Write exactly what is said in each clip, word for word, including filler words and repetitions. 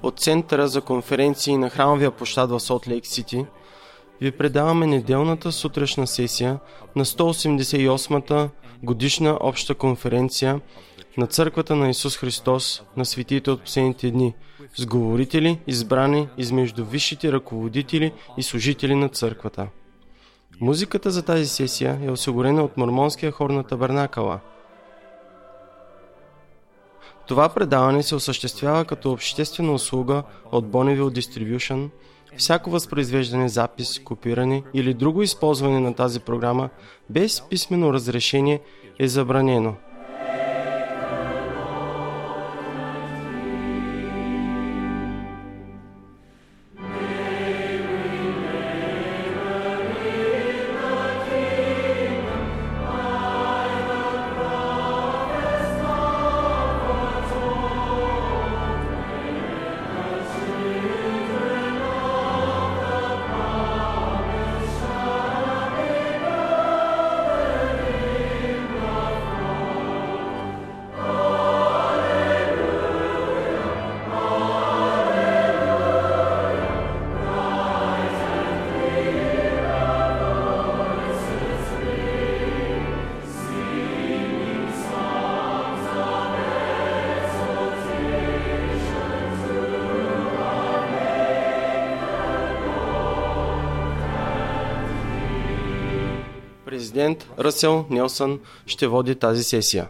От Центъра за конференции на храмовия площад в Солт Лейк Сити ви предаваме неделната сутрешна сесия на сто осемдесет и осмата годишна обща конференция на Църквата на Исус Христос на светиите от последните дни, с говорители, избрани измежду висшите ръководители и служители на Църквата. Музиката за тази сесия е осигурена от Мормонския хор на Табернакъла. Това предаване се осъществява като обществена услуга от Bonneville Distribution. Всяко възпроизвеждане, запис, копиране или друго използване на тази програма без писмено разрешение е забранено. Президент Ръсел Нелсън ще води тази сесия.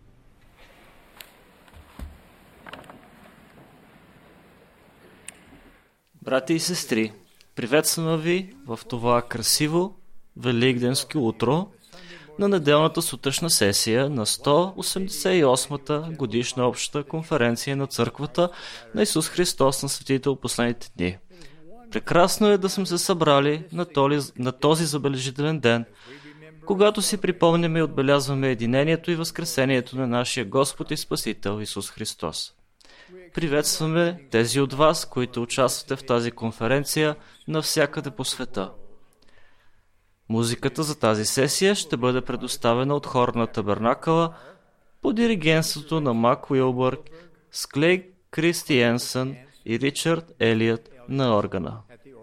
Брати и сестри, приветствам ви в това красиво великденско утро на неделната сутрешна сесия на сто осемдесет и осмата годишна обща конференция на Църквата на Исус Христос на светите от последните дни. Прекрасно е да сме се събрали на този, на този забележителен ден, когато си припомняме и отбелязваме единението и възкресението на нашия Господ и Спасител Исус Христос. Приветстваме тези от вас, които участвате в тази конференция навсякъде по света. Музиката за тази сесия ще бъде предоставена от хора на Табернакъла по диригентството на Мак Уилбърг с Клей Кристиенсън и Ричард Елиот на органа.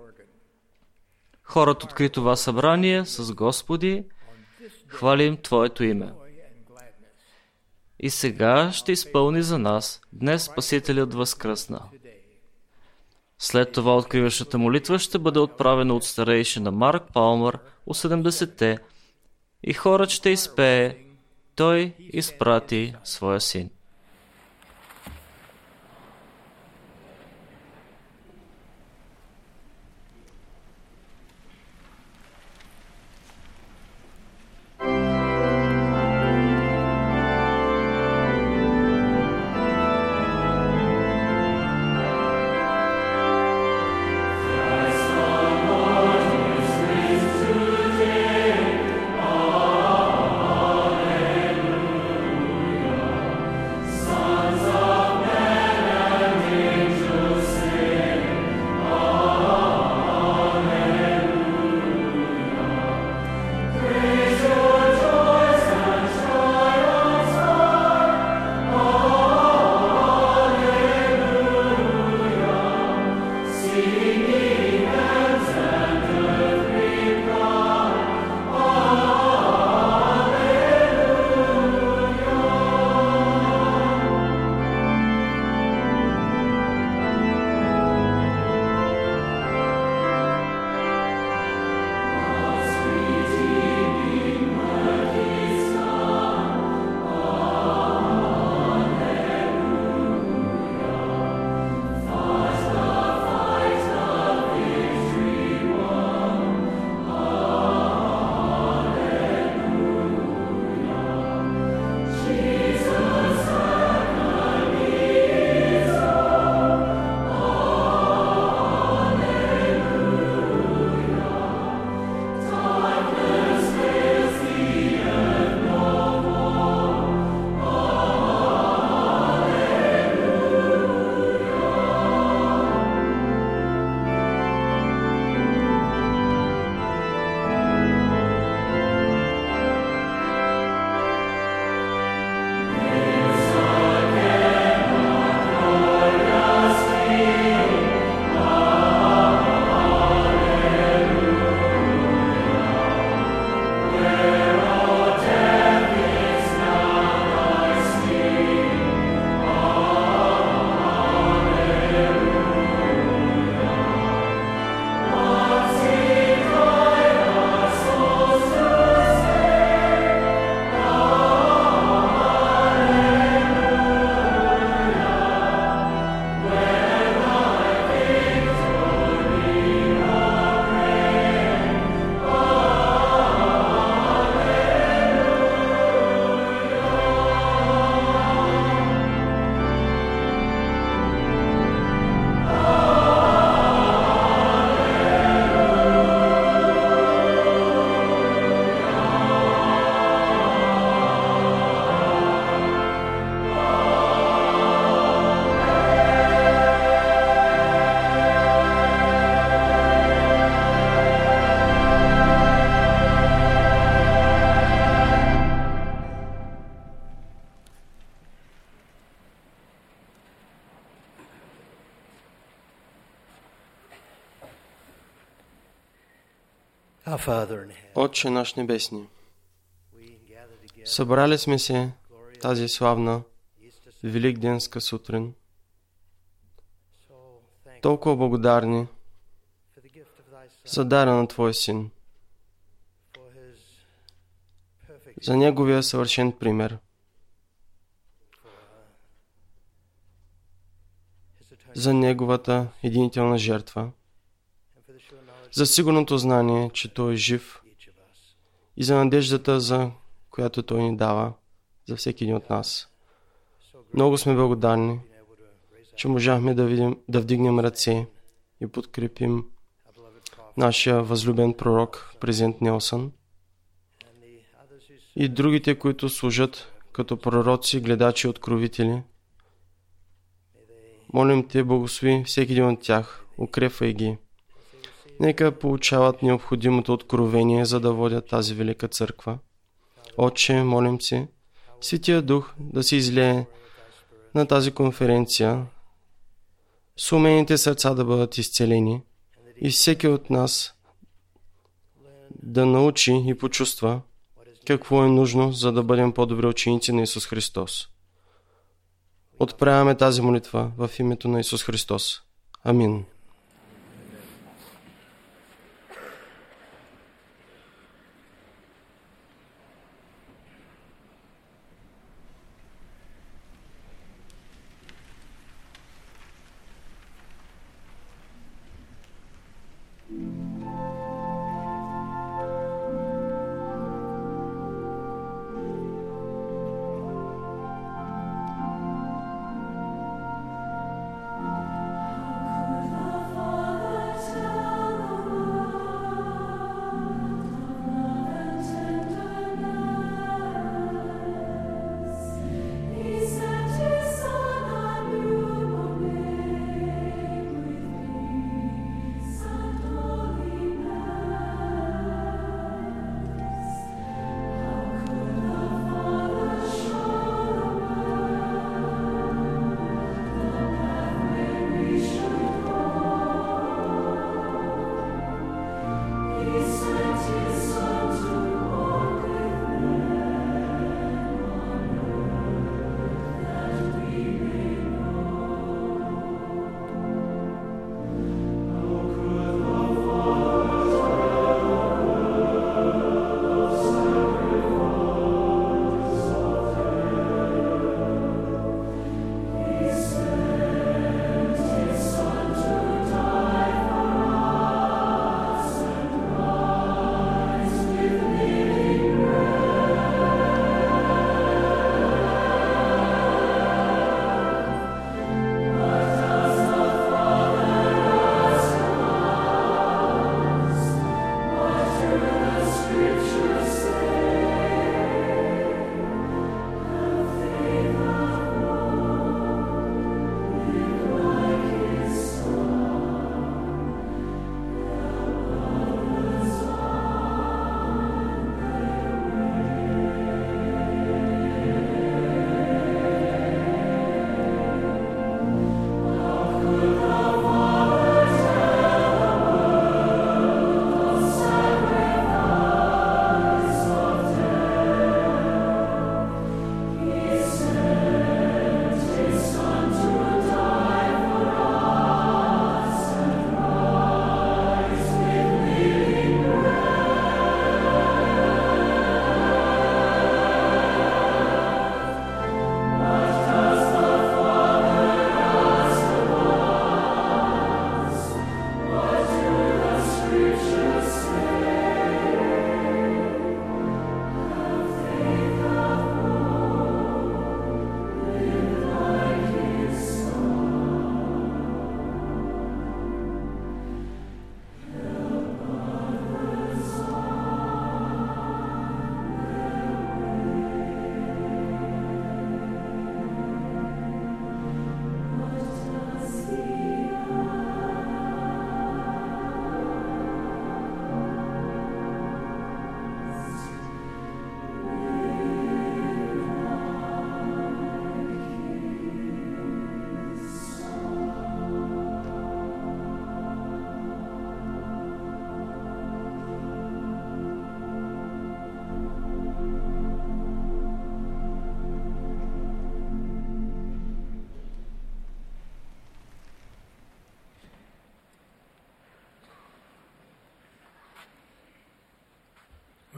Хорът откри това събрание с Господи, хвалим Твоето име. И сега ще изпълни за нас днес Спасителят възкръсна. След това откриващата молитва ще бъде отправена от старейшина Марк Палмър от седемдесетте и хорът ще изпее Той изпрати своя син. Отче наш небесни, събрали сме се тази славна великденска сутрин, толкова благодарни за дара на Твой Син, за Неговия съвършен пример, за Неговата единителна жертва, за сигурното знание, че Той е жив, и за надеждата, за която Той ни дава за всеки един от нас. Много сме благодарни, че можахме да, видим, да вдигнем ръце и подкрепим нашия възлюбен пророк, президент Нелсън, и другите, които служат като пророци, гледачи, откровители. Молим Те, благослови всеки един от тях, укрепвай ги. Нека получават необходимото откровение, за да водят тази велика църква. Отче, молим се, Светия Дух да се излее на тази конференция, сумените сърца да бъдат изцелени и всеки от нас да научи и почувства какво е нужно, за да бъдем по-добри ученици на Исус Христос. Отправяме тази молитва в името на Исус Христос. Амин.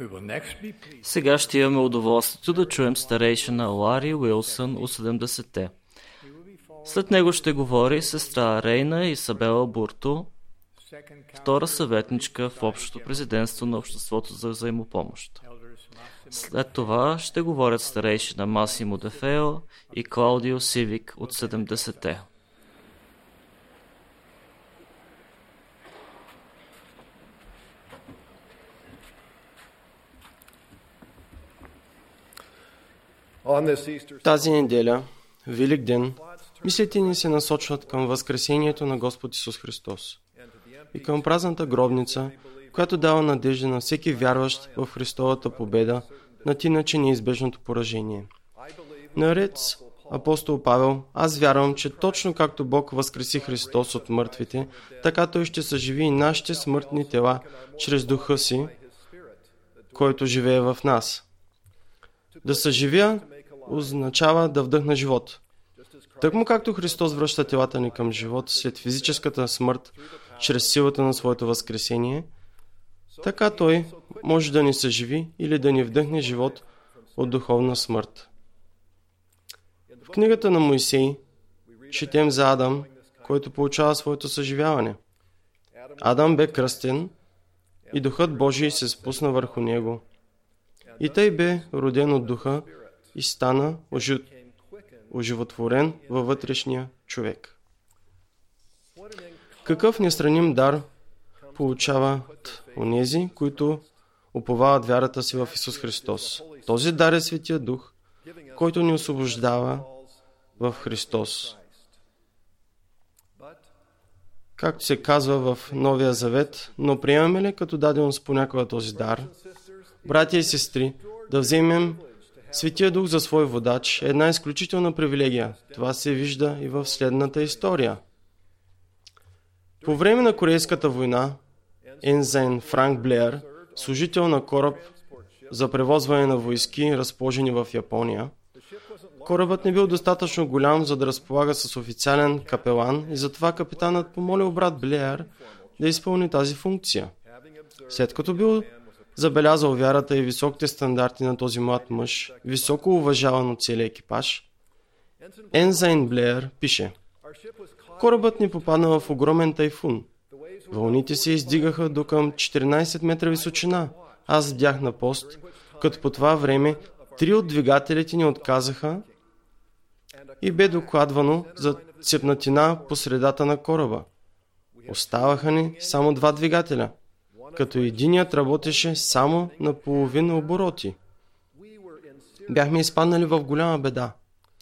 Сега ще имаме удоволствието да чуем старейшина Лари Уилсън от седемдесетте. След него ще говори сестра Рейна Исабела Бурто, втора съветничка в Общото президентство на Обществото за взаимопомощ. След това ще говорят старейшина Масимо Дефео и Клаудио Сивик от седемдесетте. Тази неделя, Велик ден, мислите ни се насочват към възкресението на Господ Исус Христос и към празната гробница, която дава надежда на всеки вярващ в Христовата победа над иначе неизбежното поражение. Наред с апостол Павел, аз вярвам, че точно както Бог възкреси Христос от мъртвите, така Той ще съживи и нашите смъртни тела чрез Духа Си, който живее в нас. Да съживя означава да вдъхна живот. Тъкмо както Христос връща телата ни към живот след физическата смърт чрез силата на своето възкресение, така Той може да ни съживи или да ни вдъхне живот от духовна смърт. В книгата на Моисей четем за Адам, който получава своето съживяване. Адам бе кръстен и Духът Божий се спусна върху него. И тъй бе роден от Духа и стана оживотворен във вътрешния човек. Какъв несраним дар получават онези, които уповават вярата си в Исус Христос. Този дар е Светия Дух, който ни освобождава в Христос. Както се казва в Новия Завет, но приемаме ли като даденост понякога този дар? Братя и сестри, да вземем Светия Дух за свой водач е една изключителна привилегия. Това се вижда и в следната история. По време на Корейската война, Ензайн Франк Блеер, служител на кораб за превозване на войски, разположени в Япония, корабът не бил достатъчно голям, за да разполага с официален капелан и затова капитанът помолил брат Блеер да изпълни тази функция. След като бил забелязал вярата и високите стандарти на този млад мъж, високо уважаван от целия екипаж, Ензайн Блеер пише: корабът ни попадна в огромен тайфун. Вълните се издигаха до към четиринайсет метра височина. Аз седях на пост, като по това време три от двигателите ни отказаха и бе докладвано за цепнатина по средата на кораба. Оставаха ни само два двигателя, като единият работеше само на половин обороти. Бяхме изпаднали в голяма беда.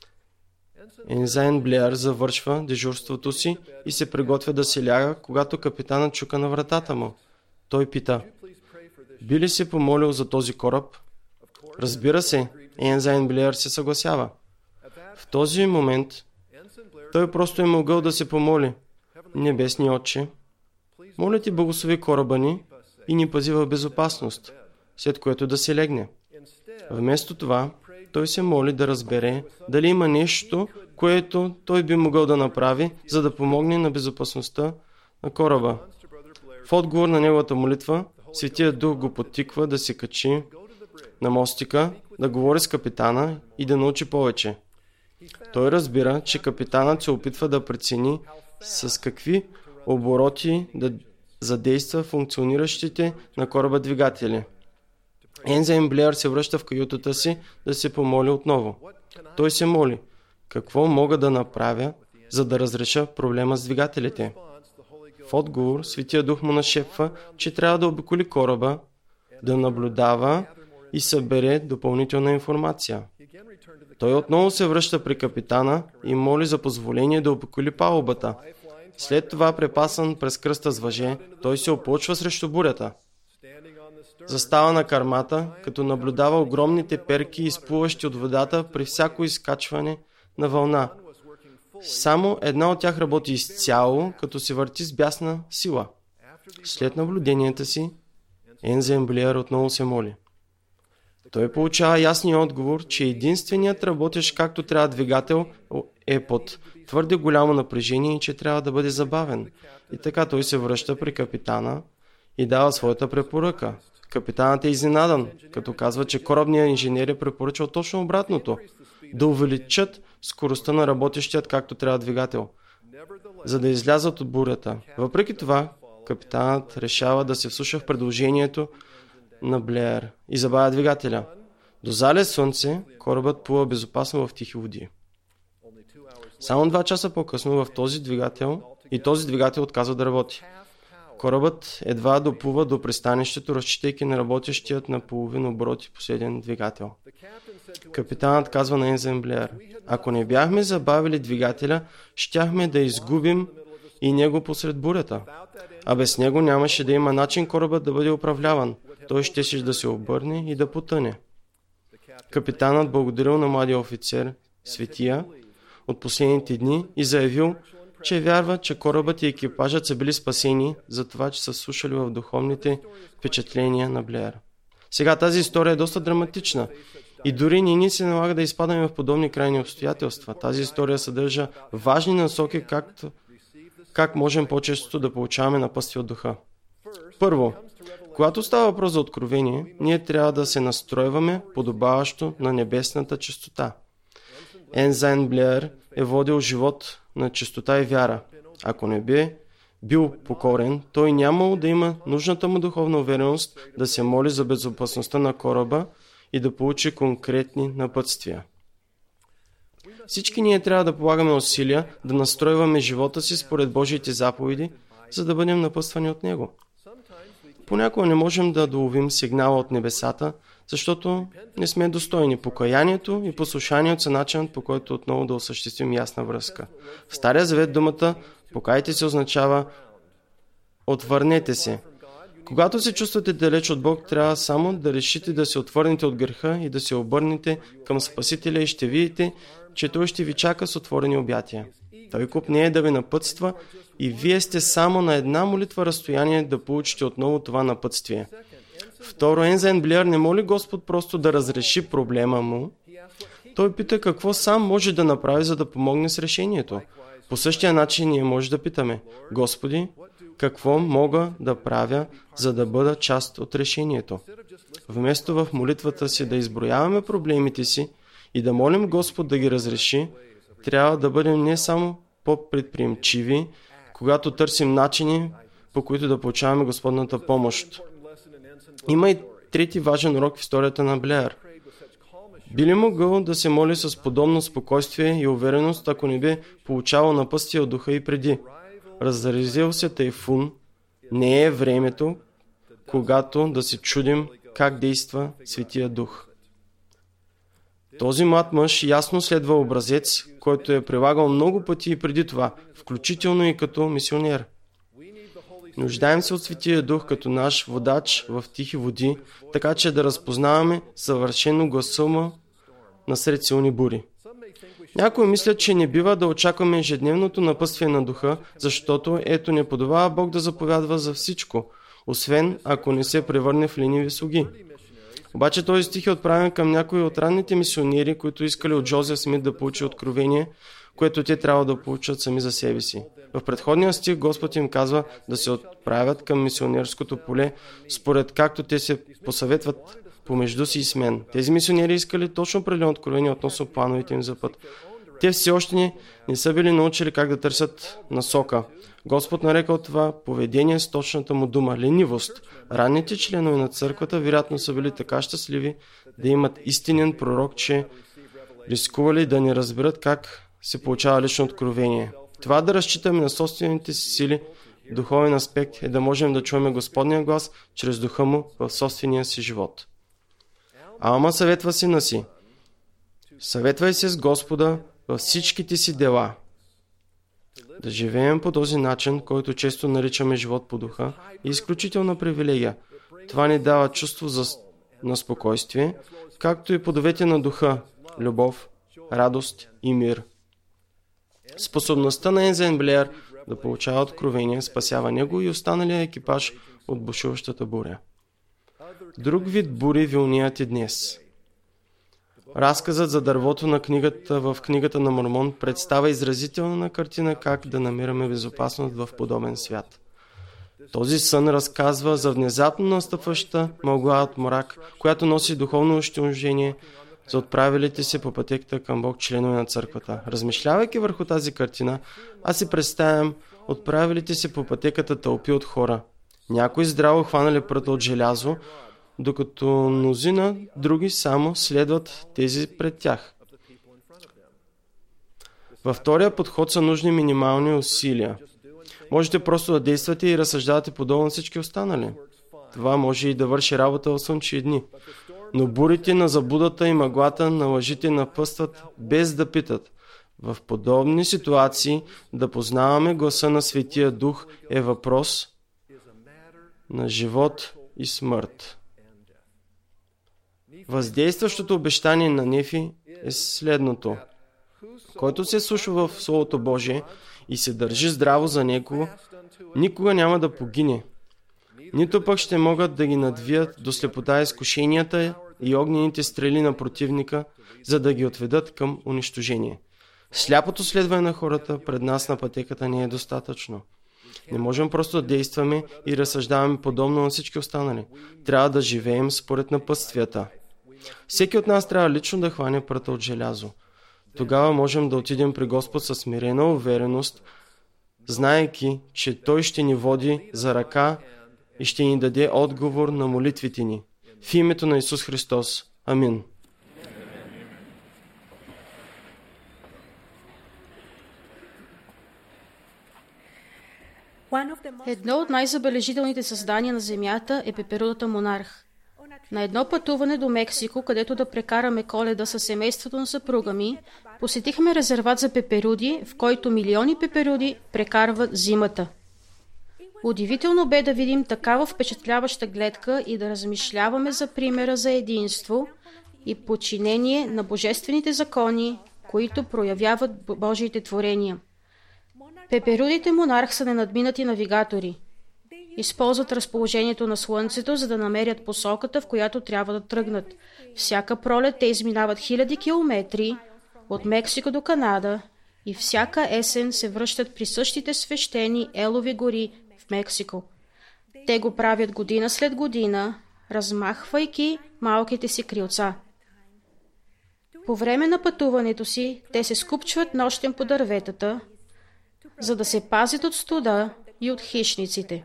Ензайн Блеер завършва дежурството си и се приготвя да се ляга, когато капитанът чука на вратата му. Той пита: би ли се помолил за този кораб? Разбира се, Ензайн Блеер се съгласява. В този момент той просто е могъл да се помоли: Небесни Отче, моля ти благослови кораба ни и ни пази в безопасност, след което да се легне. Вместо това, той се моли да разбере дали има нещо, което той би могъл да направи, за да помогне на безопасността на кораба. В отговор на неговата молитва, Светият Дух го подтиква да се качи на мостика, да говори с капитана и да научи повече. Той разбира, че капитанът се опитва да прецени с какви обороти да задейства функциониращите на кораба двигатели. Ензайн Блеер се връща в каютата си да се помоли отново. Той се моли: какво мога да направя, за да разреша проблема с двигателите? В отговор, Светия Дух му нашепва, че трябва да обиколи кораба, да наблюдава и събере допълнителна информация. Той отново се връща при капитана и моли за позволение да обиколи палубата. След това, препасан през кръста с въже, той се опълчва срещу бурята. Застава на кармата, като наблюдава огромните перки, изплуващи от водата при всяко изкачване на вълна. Само една от тях работи изцяло, като се върти с бясна сила. След наблюденията си, Ензайн Блеер отново се моли. Той получава ясния отговор, че единственият работещ както трябва двигател е под твърде голямо напрежение и че трябва да бъде забавен. И така той се връща при капитана и дава своята препоръка. Капитанът е изненадан, като казва, че корабният инженер е препоръчал точно обратното – да увеличат скоростта на работещият както трябва двигател, за да излязат от бурята. Въпреки това, капитанът решава да се вслуша в предложението на Блеер и забавя двигателя. До залез слънце, корабът плува безопасно в тихи води. Само два часа по-късно в този двигател и този двигател отказва да работи. Корабът едва доплува до пристанището, разчитайки на работещият на половин обороти последен двигател. Капитанът казва на Ензен Блеер: ако не бяхме забавили двигателя, щяхме да изгубим и него посред бурята. А без него нямаше да има начин корабът да бъде управляван. Той щеше да се обърне и да потъне. Капитанът благодарил на младия офицер, Светия, от последните дни и заявил, че вярва, че корабът и екипажът са били спасени за това, че са слушали в духовните впечатления на Блеер. Сега тази история е доста драматична и дори ни ни се налага да изпадаме в подобни крайни обстоятелства. Тази история съдържа важни насоки, както, как можем по-често да получаваме напътствие от духа. Първо, когато става въпрос за откровение, ние трябва да се настройваме подобаващо на небесната чистота. Ензайн Блеер е водил живот на чистота и вяра. Ако не бе бил покорен, той нямало да има нужната му духовна увереност да се моли за безопасността на кораба и да получи конкретни напътствия. Всички ние трябва да полагаме усилия да настройваме живота си според Божиите заповеди, за да бъдем напътствани от Него. Понякога не можем да доловим сигнала от небесата, защото не сме достойни. Покаянието и послушанието са начинът, по който отново да осъществим ясна връзка. В Стария завет думата покайте се означава отвърнете се. Когато се чувствате далеч от Бог, трябва само да решите да се отвърнете от греха и да се обърнете към Спасителя и ще видите, че Той ще ви чака с отворени обятия. Той копнее да ви напътства и вие сте само на една молитва разстояние да получите отново това напътствие. Второ, Ензайн Блеер не моли Господ просто да разреши проблема му. Той пита какво сам може да направи, за да помогне с решението. По същия начин ние може да питаме: Господи, какво мога да правя, за да бъда част от решението? Вместо в молитвата си да изброяваме проблемите си и да молим Господ да ги разреши, трябва да бъдем не само по-предприемчиви, когато търсим начини, по които да получаваме Господната помощ. Има и трети важен урок в историята на Блеер. Би ли могъл да се моли с подобно спокойствие и увереност, ако не бе получавал напътствие от духа и преди? Разразил се тайфун, не е времето, когато да се чудим как действа Светия Дух. Този млад мъж ясно следва образец, който е прилагал много пъти и преди това, включително и като мисионер. Нуждаем се от Светия Дух като наш водач в тихи води, така че да разпознаваме съвършено гласа му насред силни бури. Някои мислят, че не бива да очакваме ежедневното напътствие на духа, защото ето не подобава Бог да заповядва за всичко, освен ако не се превърне в лениви слуги. Обаче този стих е отправен към някои от ранните мисионери, които искали от Джозеф Смит да получи откровение, което те трябва да получат сами за себе си. В предходния стих Господ им казва да се отправят към мисионерското поле, според както те се посъветват помежду си и с мен. Тези мисионери искали точно определено откровение относно плановете им за път. Те все още не, не са били научили как да търсят насока. Господ нарекал това поведение с точната му дума – ленивост. Ранните членове на църквата вероятно са били така щастливи да имат истинен пророк, че рискували да не разберат как се получава лично откровение. Това да разчитаме на собствените си сили, духовен аспект, е да можем да чуваме Господния глас чрез духа му в собствения си живот. Алма съветва сина си: съветвай се с Господа във всичките си дела. Да живеем по този начин, който често наричаме живот по духа, е изключителна привилегия. Това ни дава чувство за, на спокойствие, както и плодовете на духа – любов, радост и мир. Способността на Ензайн Блеер да получава откровение спасява него и останалия екипаж от бушуващата буря. Друг вид бури вилнеят и днес. Разказът за дървото на книгата в книгата на Мормон представя изразителна картина как да намираме безопасност в подобен свят. Този сън разказва за внезапно настъпваща мъгла от мрак, която носи духовно унищожение за отправилите се по пътеката към Бог членове на църквата. Размишлявайки върху тази картина, аз си представям отправилите се по пътеката тълпи от хора. Някои здраво хванали пръта от желязо, докато мнозина други само следват тези пред тях. Във втория подход са нужни минимални усилия. Можете просто да действате и разсъждавате подобно на всички останали. Това може и да върши работа в слънчеви дни. Но бурите на заблудата и мъглата на лъжите напъстват без да питат. В подобни ситуации да познаваме гласа на Светия Дух е въпрос на живот и смърт. Въздействащото обещание на Нефи е следното. Който се слуша в Словото Божие и се държи здраво за него, никога няма да погине. Нито пък ще могат да ги надвият до слепота изкушенията и огнените стрели на противника, за да ги отведат към унищожение. Сляпото следване на хората пред нас на пътеката не е достатъчно. Не можем просто да действаме и разсъждаваме подобно на всички останали. Трябва да живеем според напътствията. Всеки от нас трябва лично да хване пръта от желязо. Тогава можем да отидем при Господ със смирена увереност, знаейки, че Той ще ни води за ръка и ще ни даде отговор на молитвите ни. В името на Исус Христос. Амин. Едно от най-забележителните създания на Земята е пеперудата монарх. На едно пътуване до Мексико, където да прекараме Коледа със семейството на съпруга ми, посетихме резерват за пеперуди, в който милиони пеперуди прекарват зимата. Удивително бе да видим такава впечатляваща гледка и да размишляваме за примера за единство и подчинение на божествените закони, които проявяват Божиите творения. Пеперудите монарх са ненадминати навигатори. Използват разположението на Слънцето, за да намерят посоката, в която трябва да тръгнат. Всяка пролет те изминават хиляди километри от Мексико до Канада и всяка есен се връщат при същите свещени елови гори в Мексико. Те го правят година след година, размахвайки малките си крилца. По време на пътуването си, те се скупчват нощем по дърветата, за да се пазят от студа и от хищниците.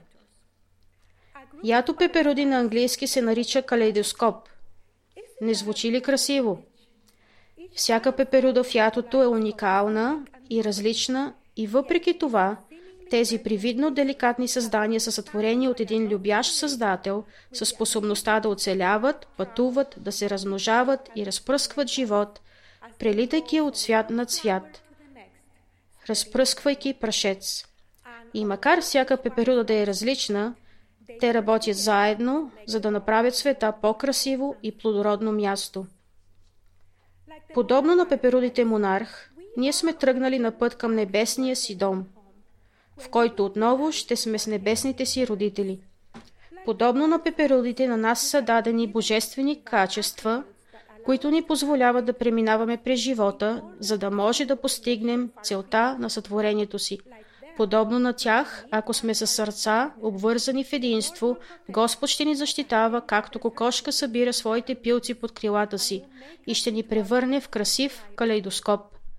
Ято пеперуди на английски се нарича калейдоскоп. Не звучи ли красиво? Всяка пеперуда в ятото е уникална и различна и въпреки това, тези привидно деликатни създания са сътворени от един любящ създател със способността да оцеляват, пътуват, да се размножават и разпръскват живот, прелитайки от свят на цвят, разпръсквайки прашец. И макар всяка пеперуда да е различна, те работят заедно, за да направят света по-красиво и плодородно място. Подобно на пеперудите монарх, ние сме тръгнали на път към небесния си дом, в който отново ще сме с небесните си родители. Подобно на пеперудите, на нас са дадени божествени качества, които ни позволяват да преминаваме през живота, за да може да постигнем целта на сътворението си. Подобно на тях, ако сме със сърца, обвързани в единство, Господ ще ни защитава, както кокошка събира своите пилци под крилата си и ще ни превърне в красив калейдоскоп.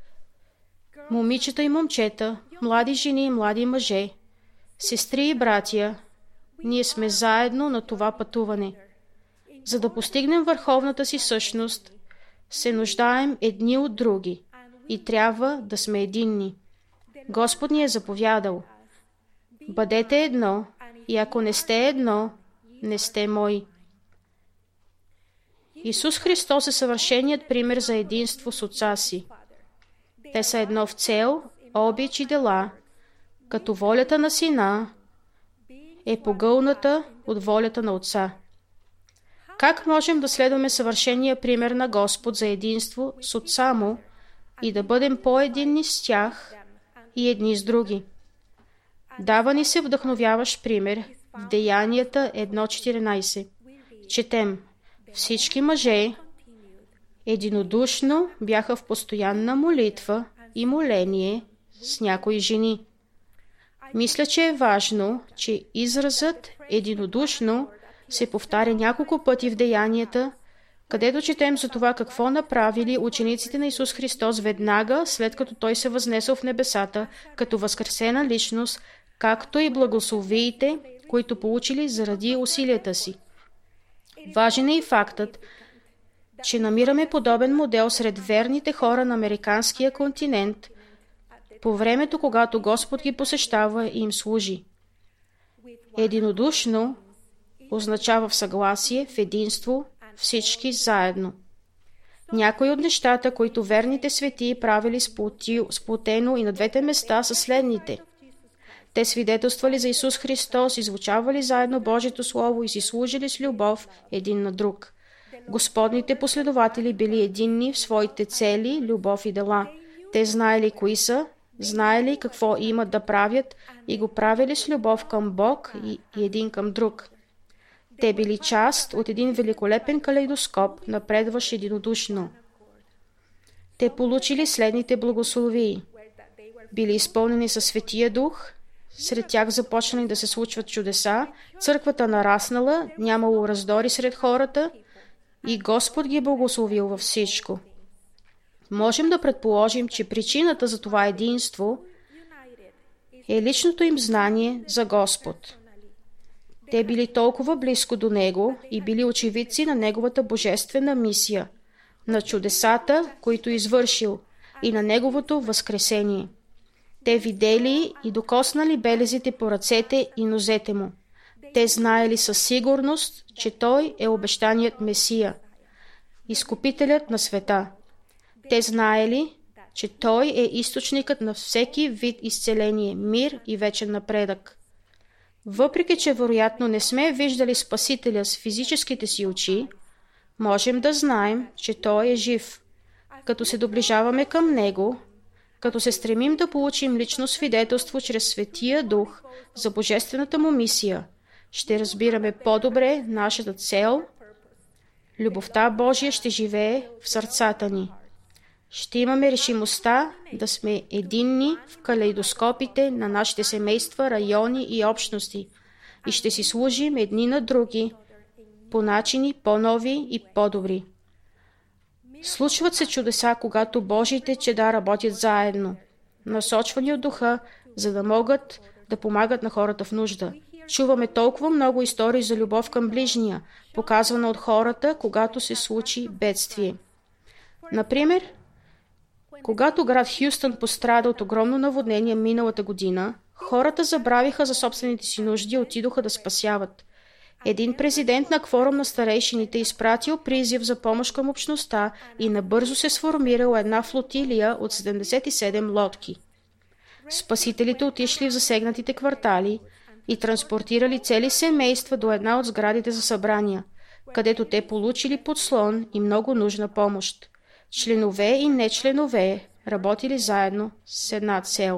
Момичета и момчета, млади жени и млади мъже, сестри и братия, ние сме заедно на това пътуване. За да постигнем върховната си същност, се нуждаем едни от други и трябва да сме единни. Господ ни е заповядал: бъдете едно, и ако не сте едно, не сте мои. Исус Христос е съвършеният пример за единство с Отца си. Те са едно в цел, обич и дела, като волята на Сина е погълната от волята на Отца. Как можем да следваме съвършения пример на Господ за единство с Отца Му и да бъдем по-единни с тях и едни с други? Дава ни се вдъхновяващ пример в Деянията едно четиринайсет. Четем: всички мъже единодушно бяха в постоянна молитва и моление с някои жени. Мисля, че е важно, че изразът единодушно се повтаря няколко пъти в деянията, където четем за това какво направили учениците на Исус Христос веднага, след като Той се възнесъл в небесата, като възкресена личност, както и благословиите, които получили заради усилията си. Важен е и фактът, че намираме подобен модел сред верните хора на американския континент, по времето, когато Господ ги посещава и им служи. Единодушно означава в съгласие, в единство, всички заедно. Някои от нещата, които верните светии правили сплотено и на двете места, са следните. Те свидетелствали за Исус Христос, изучавали заедно Божието Слово и си служили с любов един на друг. Господните последователи били единни в своите цели, любов и дела. Те знаели кои са, знаели какво имат да правят и го правили с любов към Бог и, и един към друг. Те били част от един великолепен калейдоскоп, напредващ единодушно. Те получили следните благословии. Били изпълнени със Светия Дух, сред тях започнали да се случват чудеса, църквата нараснала, нямало раздори сред хората и Господ ги благословил във всичко. Можем да предположим, че причината за това единство е личното им знание за Господ. Те били толкова близко до Него и били очевидци на Неговата божествена мисия, на чудесата, които извършил, и на Неговото възкресение. Те видели и докоснали белезите по ръцете и нозете Му. Те знаели със сигурност, че Той е обещаният Месия, изкупителят на света. Те знаели, че Той е източникът на всеки вид изцеление, мир и вечен напредък. Въпреки че вероятно не сме виждали Спасителя с физическите си очи, можем да знаем, че Той е жив. Като се доближаваме към Него, като се стремим да получим лично свидетелство чрез Светия Дух за божествената Му мисия, ще разбираме по-добре нашата цел. Любовта Божия ще живее в сърцата ни. Ще имаме решимостта да сме единни в калейдоскопите на нашите семейства, райони и общности и ще си служим едни на други по начини по-нови и по-добри. Случват се чудеса, когато Божиите чеда работят заедно, насочвани от Духа, за да могат да помагат на хората в нужда. Чуваме толкова много истории за любов към ближния, показвана от хората, когато се случи бедствие. Например, когато град Хюстън пострада от огромно наводнение миналата година, хората забравиха за собствените си нужди и отидоха да спасяват. Един президент на кворум на старейшините изпратил призив за помощ към общността и набързо се сформирала една флотилия от седемдесет и седем лодки. Спасителите отишли в засегнатите квартали и транспортирали цели семейства до една от сградите за събрания, където те получили подслон и много нужна помощ. Членове и нечленове работили заедно с една цел.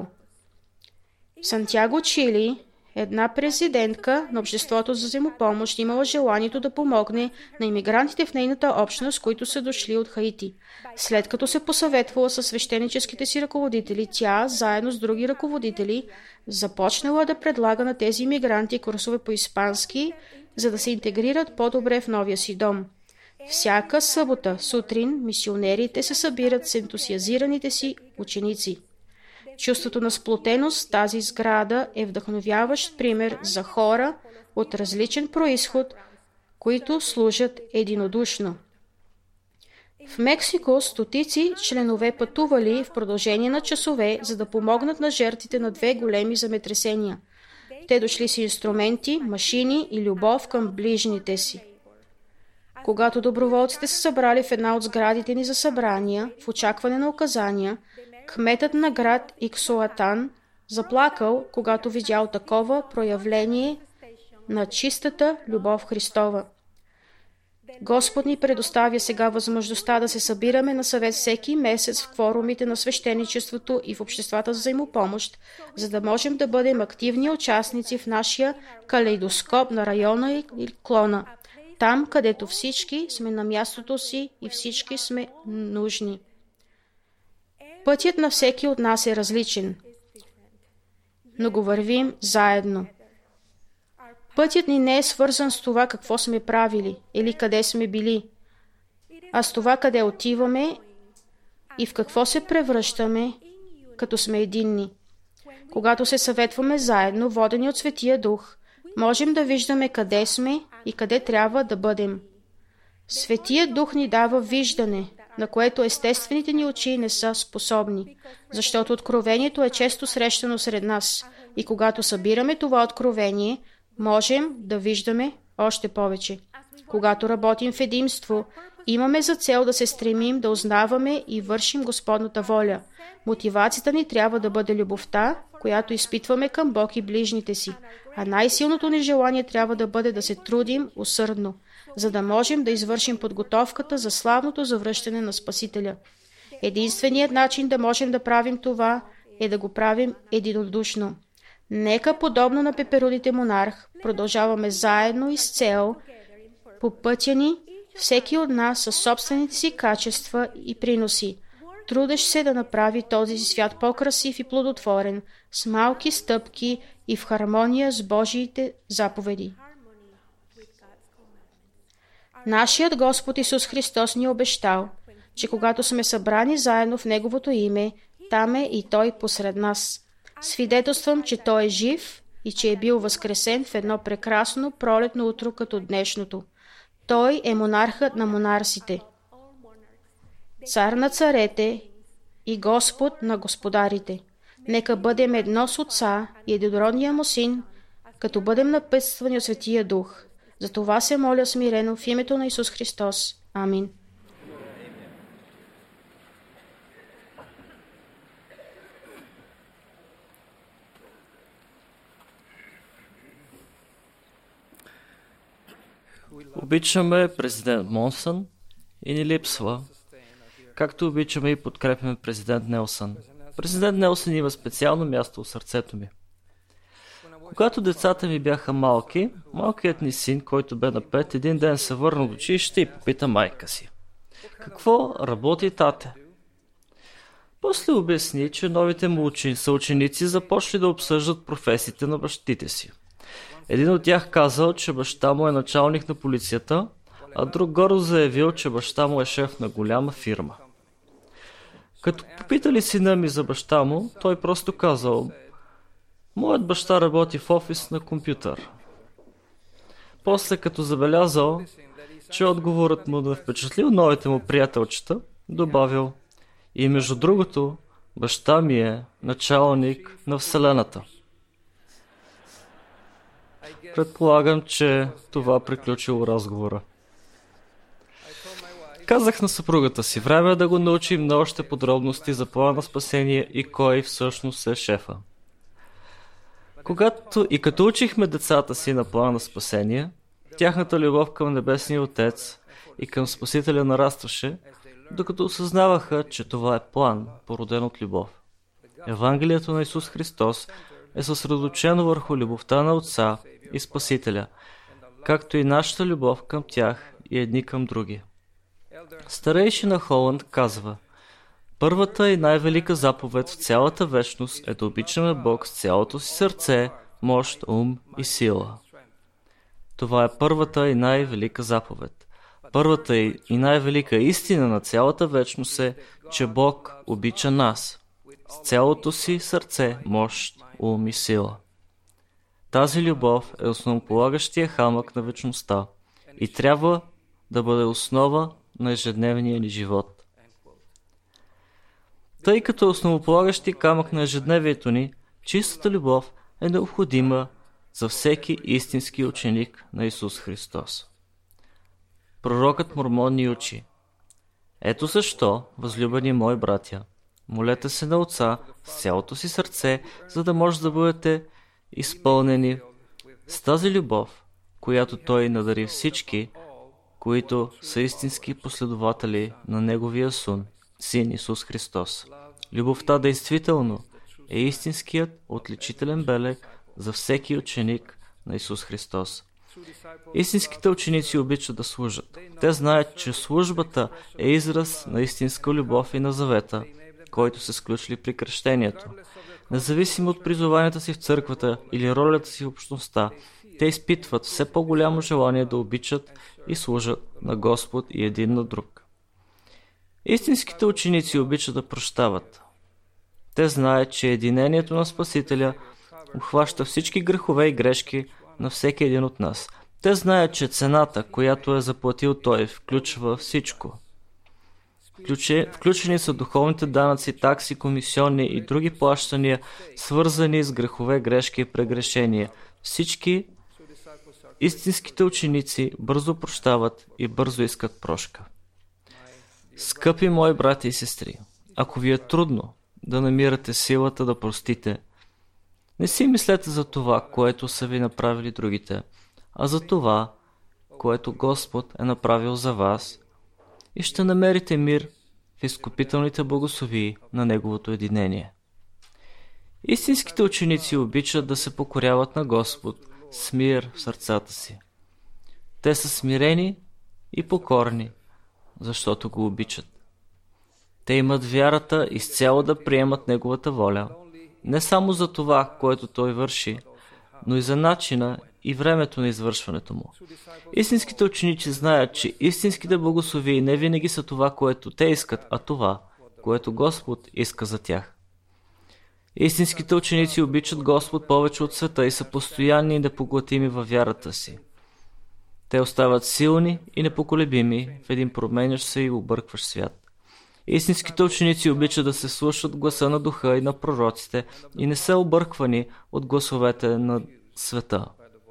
В Сантяго, Чили, една президентка на Обществото за взаимопомощ имала желанието да помогне на имигрантите в нейната общност, които са дошли от Хаити. След като се посъветвала със свещеническите си ръководители, тя, заедно с други ръководители, започнала да предлага на тези имигранти курсове по испански, за да се интегрират по-добре в новия си дом. Всяка събота сутрин мисионерите се събират с ентусиазираните си ученици. Чувството на сплотеност в тази сграда е вдъхновяващ пример за хора от различен произход, които служат единодушно. В Мексико стотици членове пътували в продължение на часове, за да помогнат на жертвите на две големи земетресения. Те дошли с инструменти, машини и любов към ближните си. Когато доброволците се събрали в една от сградите ни за събрания, в очакване на указания, кметът на град Иксоатан заплакал, когато видял такова проявление на чистата любов Христова. Господ ни предоставя сега възможността да се събираме на съвет всеки месец в кворумите на свещеничеството и в обществата за взаимопомощ, за да можем да бъдем активни участници в нашия калейдоскоп на района и клона, там, където всички сме на мястото си и всички сме нужни. Пътят на всеки от нас е различен. но го вървим заедно. Пътят ни не е свързан с това какво сме правили или къде сме били, а с това къде отиваме и в какво се превръщаме, като сме единни. Когато се съветваме заедно, водени от Светия Дух, можем да виждаме къде сме и къде трябва да бъдем. Светия Дух ни дава виждане, на което естествените ни очи не са способни, защото откровението е често срещано сред нас и когато събираме това откровение, можем да виждаме още повече. Когато работим в единство, имаме за цел да се стремим да узнаваме и вършим Господната воля. Мотивацията ни трябва да бъде любовта, която изпитваме към Бог и ближните си, а най-силното ни желание трябва да бъде да се трудим усърдно, за да можем да извършим подготовката за славното завръщане на Спасителя. Единственият начин да можем да правим това е да го правим единодушно. Нека, подобно на пеперудите монарх, продължаваме заедно и с цел по пътя ни, всеки от нас със собствените си качества и приноси, трудещ се да направи този свят по-красив и плодотворен, с малки стъпки и в хармония с Божиите заповеди. Нашият Господ Исус Христос ни е обещал, че когато сме събрани заедно в Неговото име, там е и Той посред нас. Свидетелствам, че Той е жив и че е бил възкресен в едно прекрасно пролетно утро като днешното. Той е монархът на монарсите, цар на царете и Господ на господарите. Нека бъдем едно с Отца и единородния му Син, като бъдем напътствани от Светия Дух. За това се моля смирено в името на Исус Христос. Амин. Обичаме президент Монсън и ни липсва, както обичаме и подкрепяме президент Нелсън. Президент Нелсън има специално място в сърцето ми. Когато децата ми бяха малки, малкият ни син, който бе на пет, един ден се върна от училище и попита майка си: какво работи тате? После обясни, че новите му учени, съученици започли да обсъждат професиите на бащите си. Един от тях казал, че баща му е началник на полицията, а друг гордо заявил, че баща му е шеф на голяма фирма. Като попитали сина ми за баща му, той просто казал: моят баща работи в офис на компютър. После, като забелязал, че отговорът му да впечатлил новите му приятелчета, добавил: и между другото, баща ми е началник на Вселената. Предполагам, че това приключило разговора. Казах на съпругата си: време е да го научим на още подробности за плана на спасение и кой всъщност е шефа. Когато и като учихме децата си на плана на спасение, тяхната любов към Небесния Отец и към Спасителя нарастваше, докато осъзнаваха, че това е план, породен от любов. Евангелието на Исус Христос е съсредоточено върху любовта на Отца и Спасителя, както и нашата любов към тях и едни към други. Старейшина Холанд казва: първата и най-велика заповед в цялата вечност е да обичаме Бог с цялото си сърце, мощ, ум и сила. Това е първата и най-велика заповед. Първата и най-велика истина на цялата вечност е, че Бог обича нас с цялото си сърце, мощ, ум и сила. Тази любов е основополагащия хамък на вечността и трябва да бъде основа на ежедневния ни живот. Тъй като е основополагащи камък на ежедневието ни, чистата любов е необходима за всеки истински ученик на Исус Христос. Пророкът Мормон ни учи: ето защо, възлюбени мои братя, молете се на Отца с цялото си сърце, за да може да бъдете изпълнени с тази любов, която Той надари всички, които са истински последователи на Неговия Син, Син Исус Христос. Любовта действително е истинският отличителен белег за всеки ученик на Исус Христос. Истинските ученици обичат да служат. Те знаят, че службата е израз на истинска любов и на завета, който се сключили при кръщението. Независимо от призованията си в църквата или ролята си в общността, те изпитват все по-голямо желание да обичат и служат на Господ и един на друг. Истинските ученици обичат да прощават. Те знаят, че единението на Спасителя обхваща всички грехове и грешки на всеки един от нас. Те знаят, че цената, която е заплатил Той, включва всичко. Включени са духовните данъци, такси, комисионни и други плащания, свързани с грехове, грешки и прегрешения. Всички истинските ученици бързо прощават и бързо искат прошка. Скъпи мои брати и сестри, ако ви е трудно да намирате силата да простите, не си мислете за това, което са ви направили другите, а за това, което Господ е направил за вас, и ще намерите мир в изкупителните благословии на Неговото единение. Истинските ученици обичат да се покоряват на Господ с мир в сърцата си. Те са смирени и покорни, защото го обичат. Те имат вярата изцяло да приемат Неговата воля, не само за това, което Той върши, но и за начина и времето на извършването му. Истинските ученици знаят, че истинските благословии не винаги са това, което те искат, а това, което Господ иска за тях. Истинските ученици обичат Господ повече от света и са постоянни и непоглътими във вярата си. Те остават силни и непоколебими в един променящ се и объркващ свят. Истинските ученици обичат да се слушат гласа на духа и на пророците и не са обърквани от гласовете на света.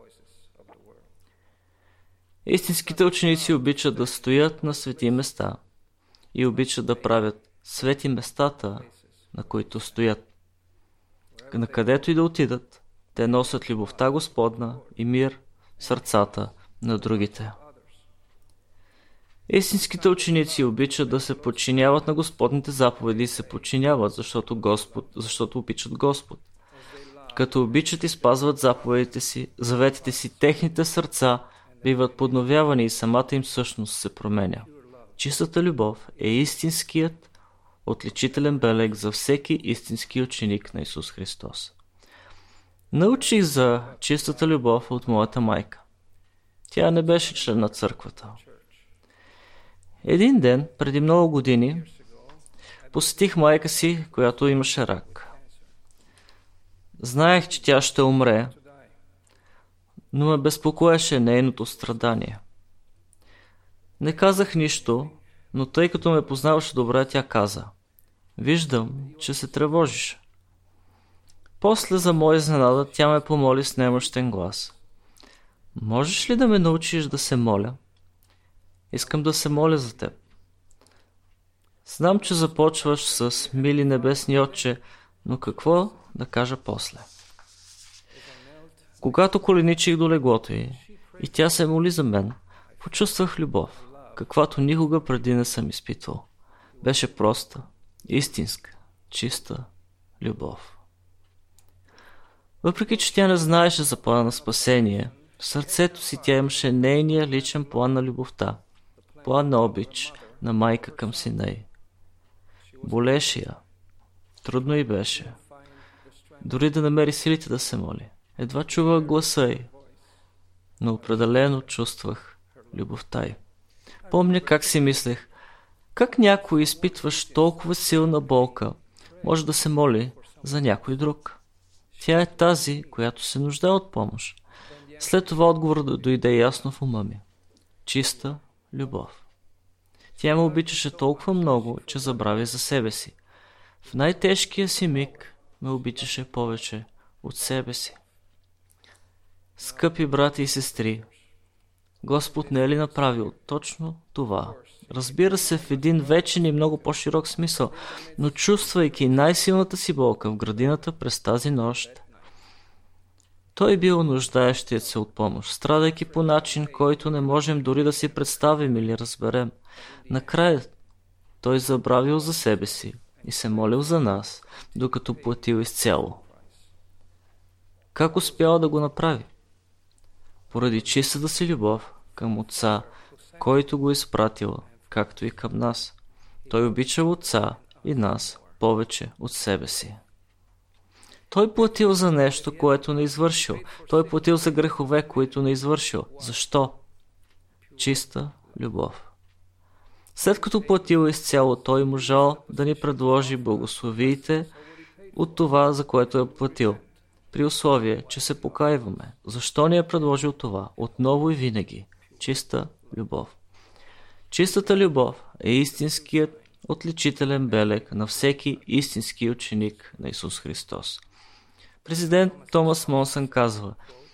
Истинските ученици обичат да стоят на свети места и обичат да правят свети местата, на които стоят. На където и да отидат, те носят любовта Господна и мир в сърцата на другите. Истинските ученици обичат да се подчиняват на Господните заповеди и се подчиняват, защото, Господ, защото обичат Господ. Като обичат и спазват заповедите си, заветите си, техните сърца биват подновявани и самата им същност се променя. Чистата любов е истинският отличителен белег за всеки истински ученик на Исус Христос. Научих за чистата любов от моята майка. Тя не беше член на църквата. Един ден, преди много години, посетих майка си, която имаше рак. Знаех, че тя ще умре, но ме безпокоеше нейното страдание. Не казах нищо, но тъй като ме познаваше добре, тя каза: "Виждам, че се тревожиш." После, за моя изненада, тя ме помоли с немощен глас: "Можеш ли да ме научиш да се моля? Искам да се моля за теб." Знам, че започваш с "Мили небесни Отче", но какво да кажа после? Когато коленичих до леглото й и тя се моли за мен, почувствах любов, каквато никога преди не съм изпитвал. Беше проста, истинска, чиста любов. Въпреки че тя не знаеше за плана на спасение, в сърцето си тя имаше нейния личен план на любовта, план на обич на майка към сина й. Болеше я, трудно й беше, дори да намери силите да се моли. Едва чувах гласа й, но определено чувствах любовта й. Помня как си мислех: как някой, изпитваш толкова силна болка, може да се моли за някой друг? Тя е тази, която се нуждае от помощ. След това отговорът дойде ясно в ума ми. Чиста любов. Тя ме обичаше толкова много, че забрави за себе си. В най-тежкия си миг ме обичаше повече от себе си. Скъпи брати и сестри, Господ не е ли направил точно това? Разбира се, в един вечен и много по-широк смисъл, но чувствайки най-силната си болка в градината през тази нощ, Той бил нуждаещият се от помощ, страдайки по начин, който не можем дори да си представим или разберем. Накрая Той забравил за себе си и се молил за нас, докато платил изцяло. Как успял да го направи? Поради чистата си любов към Отца, който го изпратил, както и към нас. Той обича Отца и нас повече от себе си. Той платил за нещо, което не извършил. Той платил за грехове, които не извършил. Защо? Чиста любов. След като платил изцяло, той можал да ни предложи благословиите от това, за което е платил. При условие, че се покайваме. Защо ни е предложил това? Отново и винаги. Чиста любов. Чистата любов е истинският отличителен белег на всеки истински ученик на Исус Христос. Президент Томас Монсън казва: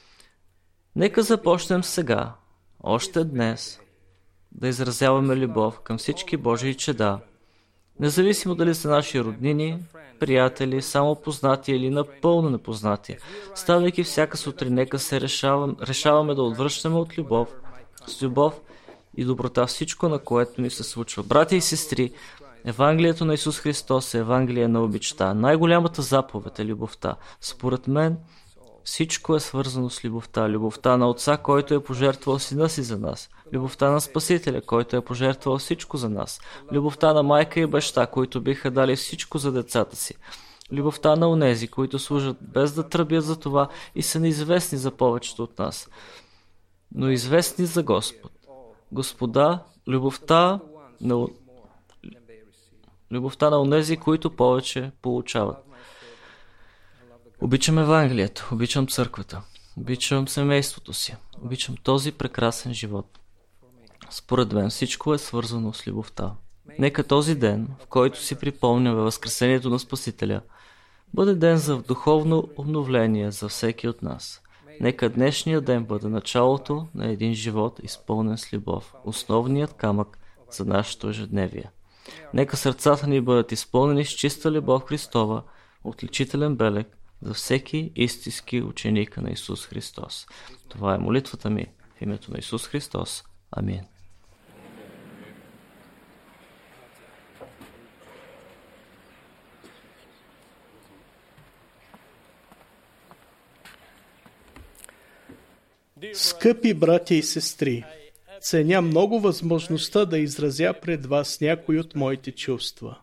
нека започнем сега, още днес, да изразяваме любов към всички Божии чеда, независимо дали са наши роднини, приятели, само познати или напълно непознати. Ставайки всяка сутрин, нека се решавам, решаваме да отвръщаме от любов, с любов и доброта всичко, на което ни се случва. Братя и сестри, Евангелието на Исус Христос е Евангелие на обичта. Най-голямата заповед е любовта. Според мен, всичко е свързано с любовта. Любовта на Отца, който е пожертвал Сина си за нас. Любовта на Спасителя, който е пожертвал всичко за нас. Любовта на майка и баща, които биха дали всичко за децата си. Любовта на онези, които служат без да тръбят за това и са неизвестни за повечето от нас, но известни за Господ. Господа, любовта на любовта на онези, които повече получават. Обичам Евангелието, обичам църквата, обичам семейството си, обичам този прекрасен живот. Според мен всичко е свързано с любовта. Нека този ден, в който си припомняме възкресението на Спасителя, бъде ден за духовно обновление за всеки от нас. Нека днешният ден бъде началото на един живот, изпълнен с любов, основният камък за нашето ежедневие. Нека сърцата ни бъдат изпълнени с чиста любов Христова, отличителен белег за всеки истински ученик на Исус Христос. Това е молитвата ми в името на Исус Христос. Амин. Скъпи братя и сестри, ценя много възможността да изразя пред вас някои от моите чувства.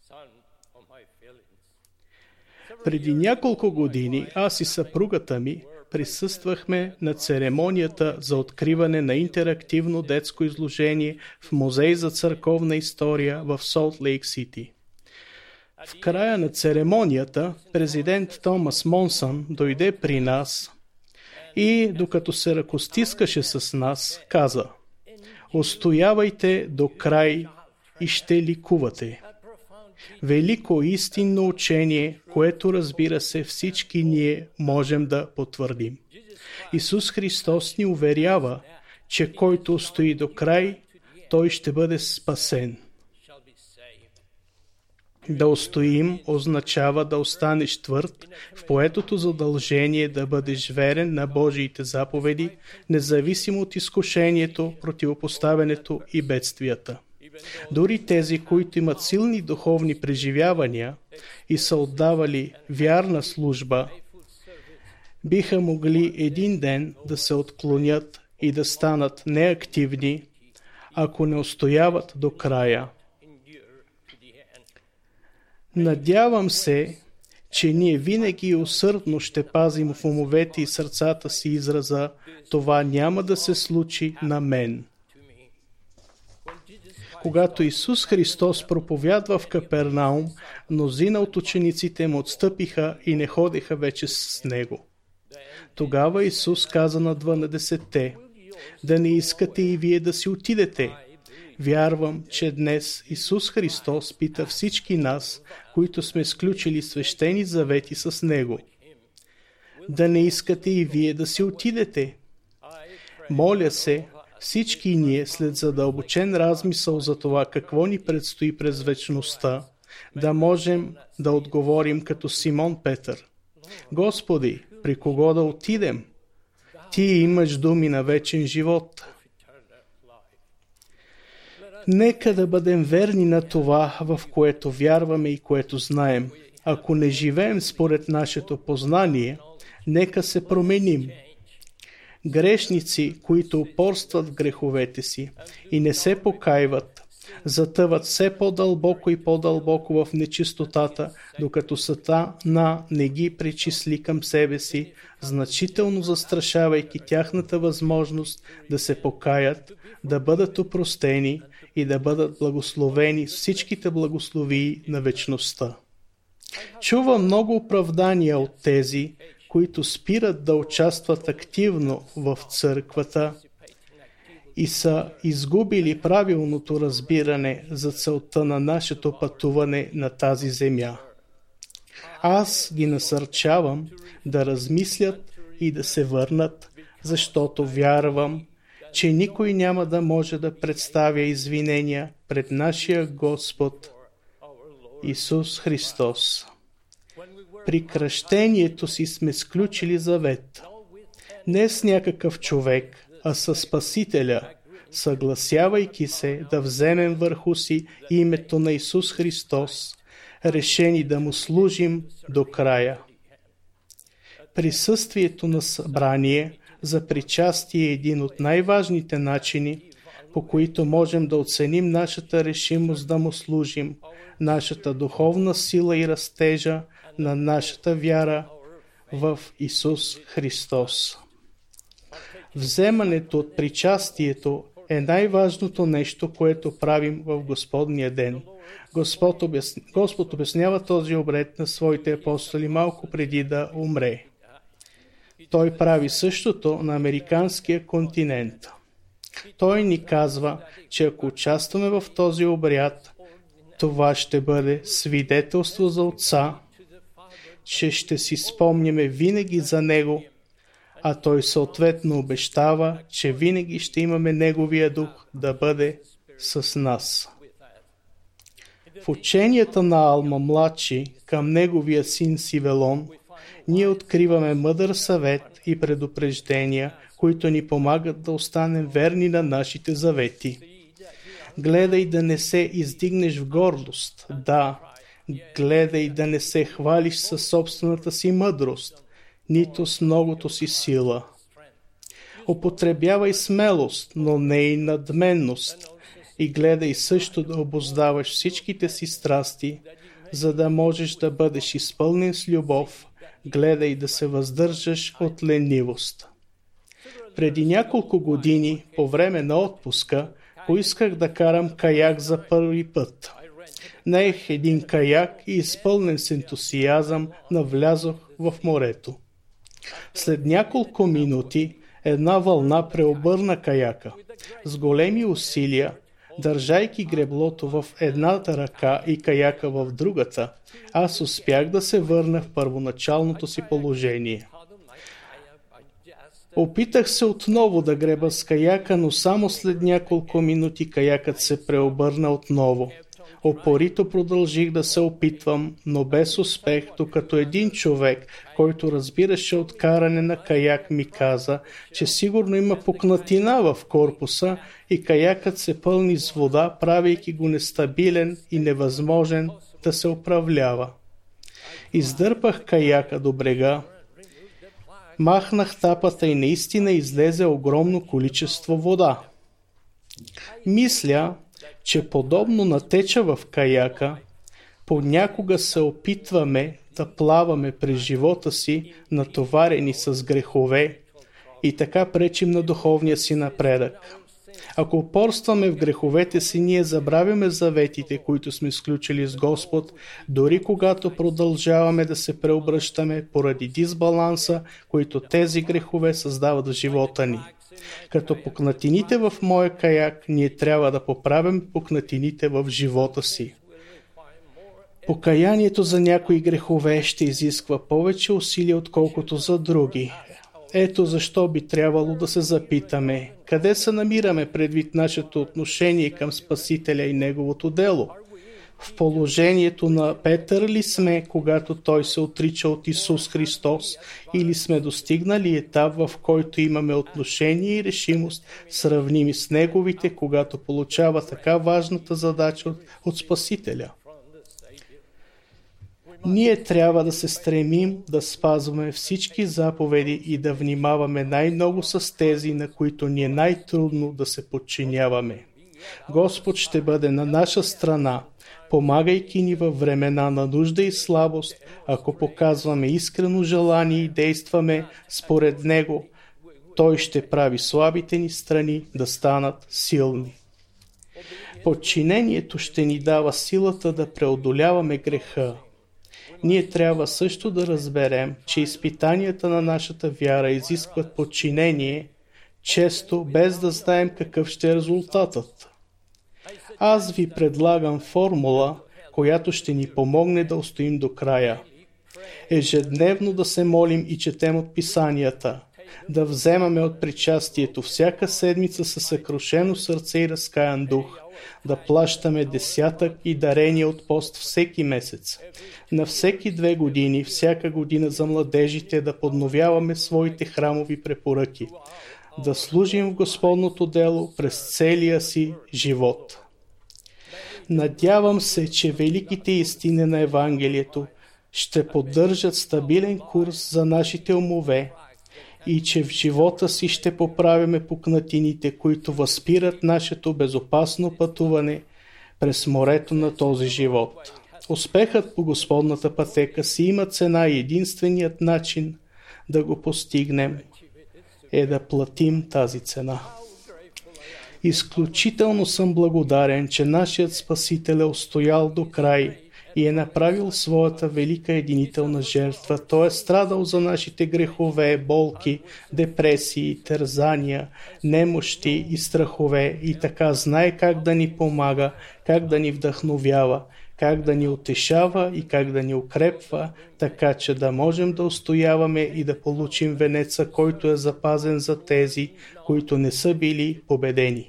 Преди няколко години аз и съпругата ми присъствахме на церемонията за откриване на интерактивно детско изложение в Музей за църковна история в Солт Лейк Сити. В края на церемонията президент Томас Монсън дойде при нас и, докато се ръкостискаше с нас, каза: „Устоявайте до край и ще ликувате“. Велико истинно учение, което, разбира се, всички ние можем да потвърдим. Исус Христос ни уверява, че който устои до край, той ще бъде спасен. Да устоим означава да останеш твърд в поетото задължение да бъдеш верен на Божиите заповеди, независимо от изкушението, противопоставянето и бедствията. Дори тези, които имат силни духовни преживявания и са отдавали вярна служба, биха могли един ден да се отклонят и да станат неактивни, ако не устояват до края. Надявам се, че ние винаги усърдно ще пазим в умовете и сърцата си израза: „Това няма да се случи на мен“. Когато Исус Христос проповядва в Капернаум, мнозина от учениците му отстъпиха и не ходеха вече с него. Тогава Исус каза на дванадесетте: „Да не искате и вие да си отидете?“ Вярвам, че днес Исус Христос пита всички нас, които сме сключили свещени завети с Него: „Да не искате и вие да си отидете?“ Моля се, всички ние, след задълбочен размисъл за това какво ни предстои през вечността, да можем да отговорим като Симон Петър: „Господи, при кого да отидем? Ти имаш думи на вечен живот“. Нека да бъдем верни на това, в което вярваме и което знаем. Ако не живеем според нашето познание, нека се променим. Грешници, които упорстват в греховете си и не се покайват, затъват все по-дълбоко и по-дълбоко в нечистотата, докато Сатана не ги причисли към себе си, значително застрашавайки тяхната възможност да се покаят, да бъдат опростени и да бъдат благословени с всичките благословии на вечността. Чува много оправдания от тези, които спират да участват активно в църквата и са изгубили правилното разбиране за целта на нашето пътуване на тази земя. Аз ги насърчавам да размислят и да се върнат, защото вярвам, че никой няма да може да представя извинения пред нашия Господ Исус Христос. При кръщението си сме сключили завет. Не с някакъв човек, а със Спасителя, съгласявайки се да вземем върху си името на Исус Христос, решени да му служим до края. Присъствието на събрание за причастие е един от най-важните начини, по които можем да оценим нашата решимост да му служим, нашата духовна сила и растежа на нашата вяра в Исус Христос. Вземането от причастието е най-важното нещо, което правим в Господния ден. Господ, обясня... Господ обяснява този обред на своите апостоли малко преди да умре. Той прави същото на американския континент. Той ни казва, че ако участваме в този обряд, това ще бъде свидетелство за Отца, че ще си спомняме винаги за Него, а Той съответно обещава, че винаги ще имаме Неговия дух да бъде с нас. В ученията на Алма Младши към неговия син Сивелон, ние откриваме мъдър съвет и предупреждения, които ни помагат да останем верни на нашите завети. Гледай да не се издигнеш в гордост. Да, гледай да не се хвалиш със собствената си мъдрост, нито с многото си сила. Употребявай смелост, но не и надменност. И гледай също да обуздаваш всичките си страсти, за да можеш да бъдеш изпълнен с любов. Гледай да се въздържаш от ленивост. Преди няколко години, по време на отпуска, поисках да карам каяк за първи път. Наех един каяк и изпълнен с ентусиазъм навлязох в морето. След няколко минути една вълна преобърна каяка. С големи усилия, държайки греблото в едната ръка и каяка в другата, аз успях да се върна в първоначалното си положение. Опитах се отново да греба с каяка, но само след няколко минути каякът се преобърна отново. Опорито продължих да се опитвам, но без успех, докато един човек, който разбираше от каране на каяк, ми каза, че сигурно има пукнатина в корпуса и каякът се пълни с вода, правейки го нестабилен и невъзможен да се управлява. Издърпах каяка до брега, махнах тапата и наистина излезе огромно количество вода. Мисля, че подобно на теча в каяка, понякога се опитваме да плаваме през живота си, натоварени с грехове, и така пречим на духовния си напредък. Ако упорстваме в греховете си, ние забравяме заветите, които сме сключили с Господ, дори когато продължаваме да се преобръщаме поради дисбаланса, които тези грехове създават в живота ни. Като пукнатините в моя каяк, ние трябва да поправим пукнатините в живота си. Покаянието за някои грехове ще изисква повече усилия, отколкото за други. Ето защо би трябвало да се запитаме, къде се намираме предвид нашето отношение към Спасителя и Неговото дело? В положението на Петър ли сме, когато той се отрича от Исус Христос, или сме достигнали етап, в който имаме отношение и решимост, сравними с неговите, когато получава така важната задача от, от Спасителя? Ние трябва да се стремим да спазваме всички заповеди и да внимаваме най-много с тези, на които ни е най-трудно да се подчиняваме. Господ ще бъде на наша страна, помагайки ни във времена на нужда и слабост, ако показваме искрено желание и действаме според Него. Той ще прави слабите ни страни да станат силни. Подчинението ще ни дава силата да преодоляваме греха. Ние трябва също да разберем, че изпитанията на нашата вяра изискват подчинение, често без да знаем какъв ще е резултатът. Аз ви предлагам формула, която ще ни помогне да устоим до края. Ежедневно да се молим и четем от писанията, да вземаме от причастието всяка седмица със съкрушено сърце и разкаян дух, да плащаме десятък и дарения от пост всеки месец. На всеки две години, всяка година за младежите да подновяваме своите храмови препоръки, да служим в Господното дело през целия си живот. Надявам се, че великите истини на Евангелието ще поддържат стабилен курс за нашите умове и че в живота си ще поправяме пукнатините, които възпират нашето безопасно пътуване през морето на този живот. Успехът по Господната пътека си има цена и единственият начин да го постигнем е да платим тази цена. Изключително съм благодарен, че нашият Спасител е устоял до край и е направил своята велика единителна жертва. Той е страдал за нашите грехове, болки, депресии, тързания, немощи и страхове и така знае как да ни помага, как да ни вдъхновява, как да ни утешава и как да ни укрепва, така че да можем да устояваме и да получим венеца, който е запазен за тези, които не са били победени.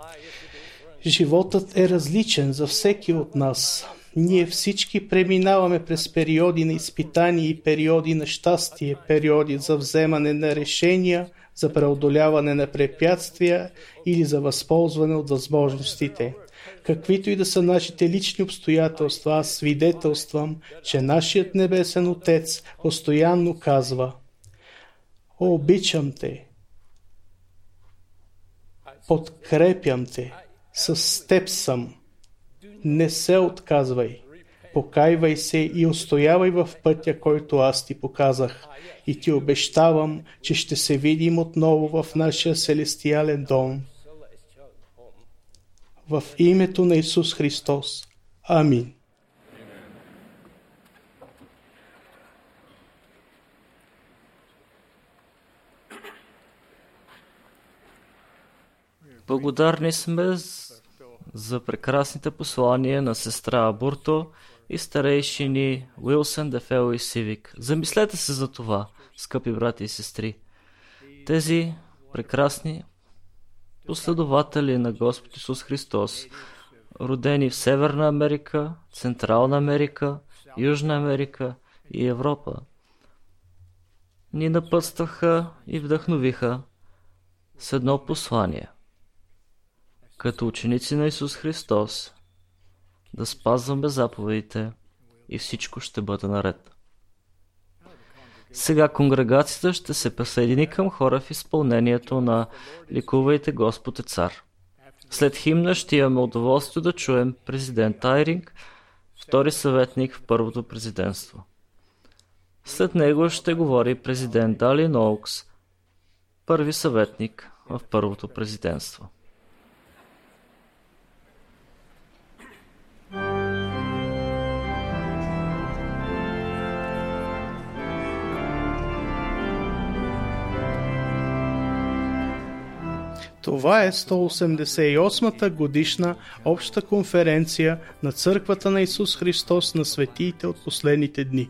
Животът е различен за всеки от нас. Ние всички преминаваме през периоди на изпитание и периоди на щастие, периоди за вземане на решения, за преодоляване на препятствия или за възползване от възможностите. Каквито и да са нашите лични обстоятелства, аз свидетелствам, че нашият Небесен Отец постоянно казва: обичам те, подкрепям те, с теб съм. Не се отказвай, покайвай се и устоявай в пътя, който аз ти показах. И ти обещавам, че ще се видим отново в нашия селестиален дом. В името на Исус Христос. Амин. Благодарни сме за прекрасните послания на сестра Абурто и старейшини Уилсън, Дефел и Сивик. Замислете се за това, скъпи брати и сестри. Тези прекрасни последователи на Господ Исус Христос, родени в Северна Америка, Централна Америка, Южна Америка и Европа, ни напътстваха и вдъхновиха с едно послание. Като ученици на Исус Христос, да спазваме заповедите и всичко ще бъде наред. Сега конгрегацията ще се присъедини към хора в изпълнението на "Ликувайте, Господ е цар". След химна ще имаме удоволствие да чуем президент Айринг, втори съветник в първото президентство. След него ще говори президент Далин Оукс, първи съветник в първото президентство. Това е сто осемдесет и осмата годишна обща конференция на Църквата на Исус Христос на светиите от последните дни.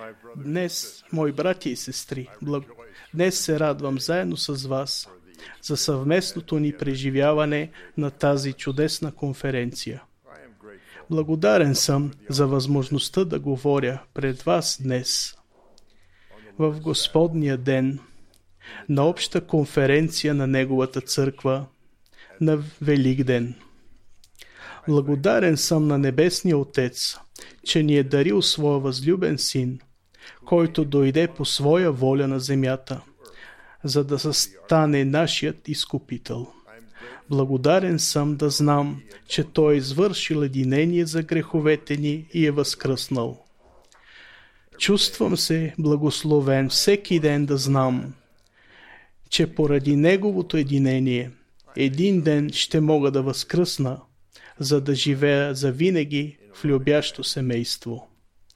Днес, мои братя и сестри, благ... днес се радвам заедно с вас за съвместното ни преживяване на тази чудесна конференция. Благодарен съм за възможността да говоря пред вас днес, в Господния ден, на обща конференция на Неговата църква, на Великден. Благодарен съм на Небесния Отец, че ни е дарил своя възлюбен Син, който дойде по своя воля на земята, за да стане нашият изкупител. Благодарен съм да знам, че Той е извършил единение за греховете ни и е възкръснал. Чувствам се благословен всеки ден да знам, че поради Неговото единение един ден ще мога да възкръсна, за да живея завинаги в любящо семейство.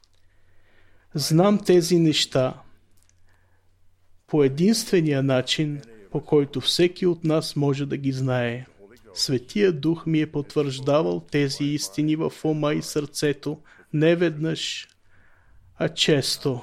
Знам тези неща по единствения начин, по който всеки от нас може да ги знае. Светия Дух ми е потвърждавал тези истини в ума и сърцето не веднъж, а често.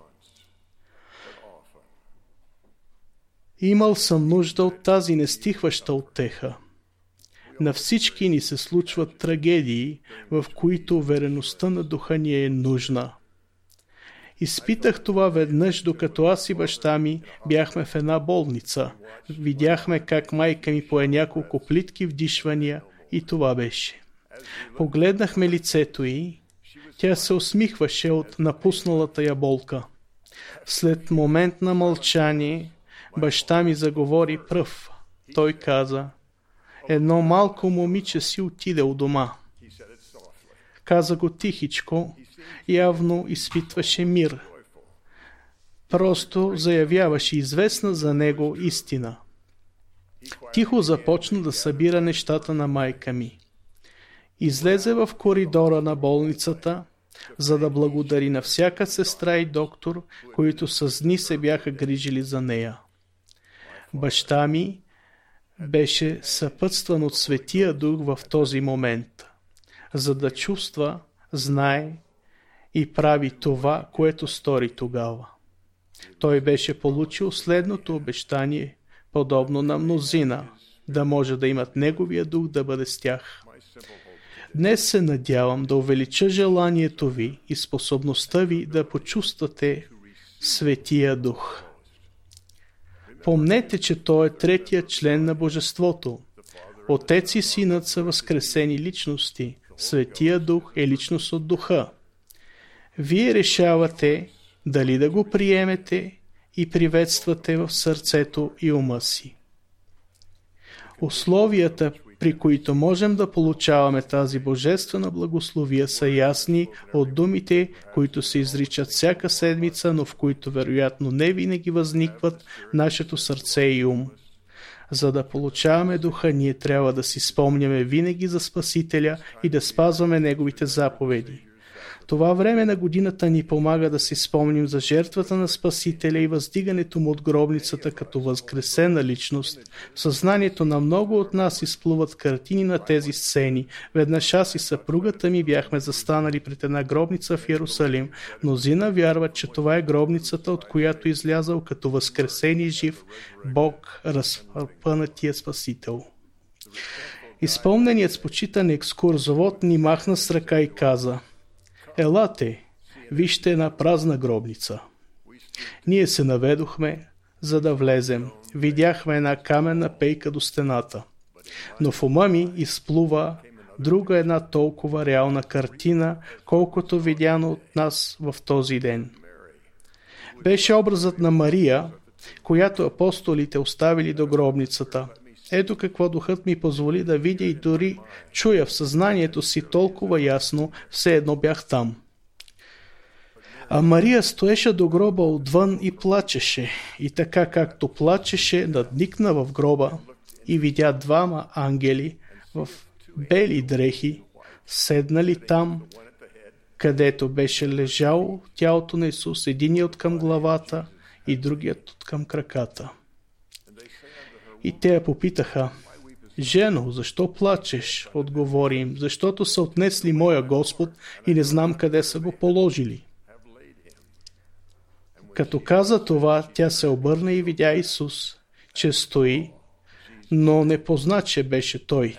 Имал съм нужда от тази нестихваща утеха. На всички ни се случват трагедии, в които увереността на духа ни е нужна. Изпитах това веднъж, докато аз и баща ми бяхме в една болница. Видяхме как майка ми пое няколко плитки вдишвания и това беше. Погледнахме лицето й, тя се усмихваше от напусналата я болка. След момент на мълчание, баща ми заговори пръв. Той каза: едно малко момиче си отиде у дома. Каза го тихичко, явно изпитваше мир. Просто заявяваше известна за него истина. Тихо започна да събира нещата на майка ми. Излезе в коридора на болницата, за да благодари на всяка сестра и доктор, които с дни се бяха грижили за нея. Баща ми беше съпътстван от Светия Дух в този момент, за да чувства, знае и прави това, което стори тогава. Той беше получил следното обещание, подобно на мнозина, да може да имат Неговия Дух да бъде с тях. Днес се надявам да увелича желанието ви и способността ви да почувствате Светия Дух. Помнете, че Той е третият член на Божеството. Отец и Синът са възкресени личности. Светия Дух е личност от Духа. Вие решавате дали да го приемете и приветствате в сърцето и ума си. Условията, при които можем да получаваме тази божествена благословия, са ясни от думите, които се изричат всяка седмица, но в които вероятно не винаги възникват нашето сърце и ум. За да получаваме духа, ние трябва да си спомняме винаги за Спасителя и да спазваме Неговите заповеди. Това време на годината ни помага да си спомним за жертвата на Спасителя и въздигането му от гробницата като възкресена личност. В съзнанието на много от нас изплуват картини на тези сцени. Веднъж аз и съпругата ми бяхме застанали пред една гробница в Йерусалим. Мнозина вярват, че това е гробницата, от която излязал като възкресен и жив Бог, разпънатия Спасител. Изпълненият с почитане екскурзовод ни махна с ръка и каза: елате, вижте една празна гробница. Ние се наведохме, за да влезем. Видяхме една каменна пейка до стената. Но в ума ми изплува друга една толкова реална картина, колкото видяно от нас в този ден. Беше образът на Мария, която апостолите оставили до гробницата. Ето какво духът ми позволи да видя и дори чуя в съзнанието си толкова ясно, все едно бях там. А Мария стоеше до гроба отвън и плачеше. И така както плачеше, надникна в гроба и видя двама ангели в бели дрехи, седнали там, където беше лежало тялото на Исус, единият от към главата и другият от към краката. И те я попитаха: жено, защо плачеш? Отговори им: защото са отнесли моя Господ и не знам къде са го положили. Като каза това, тя се обърна и видя Исус, че стои, но не позна, че беше Той.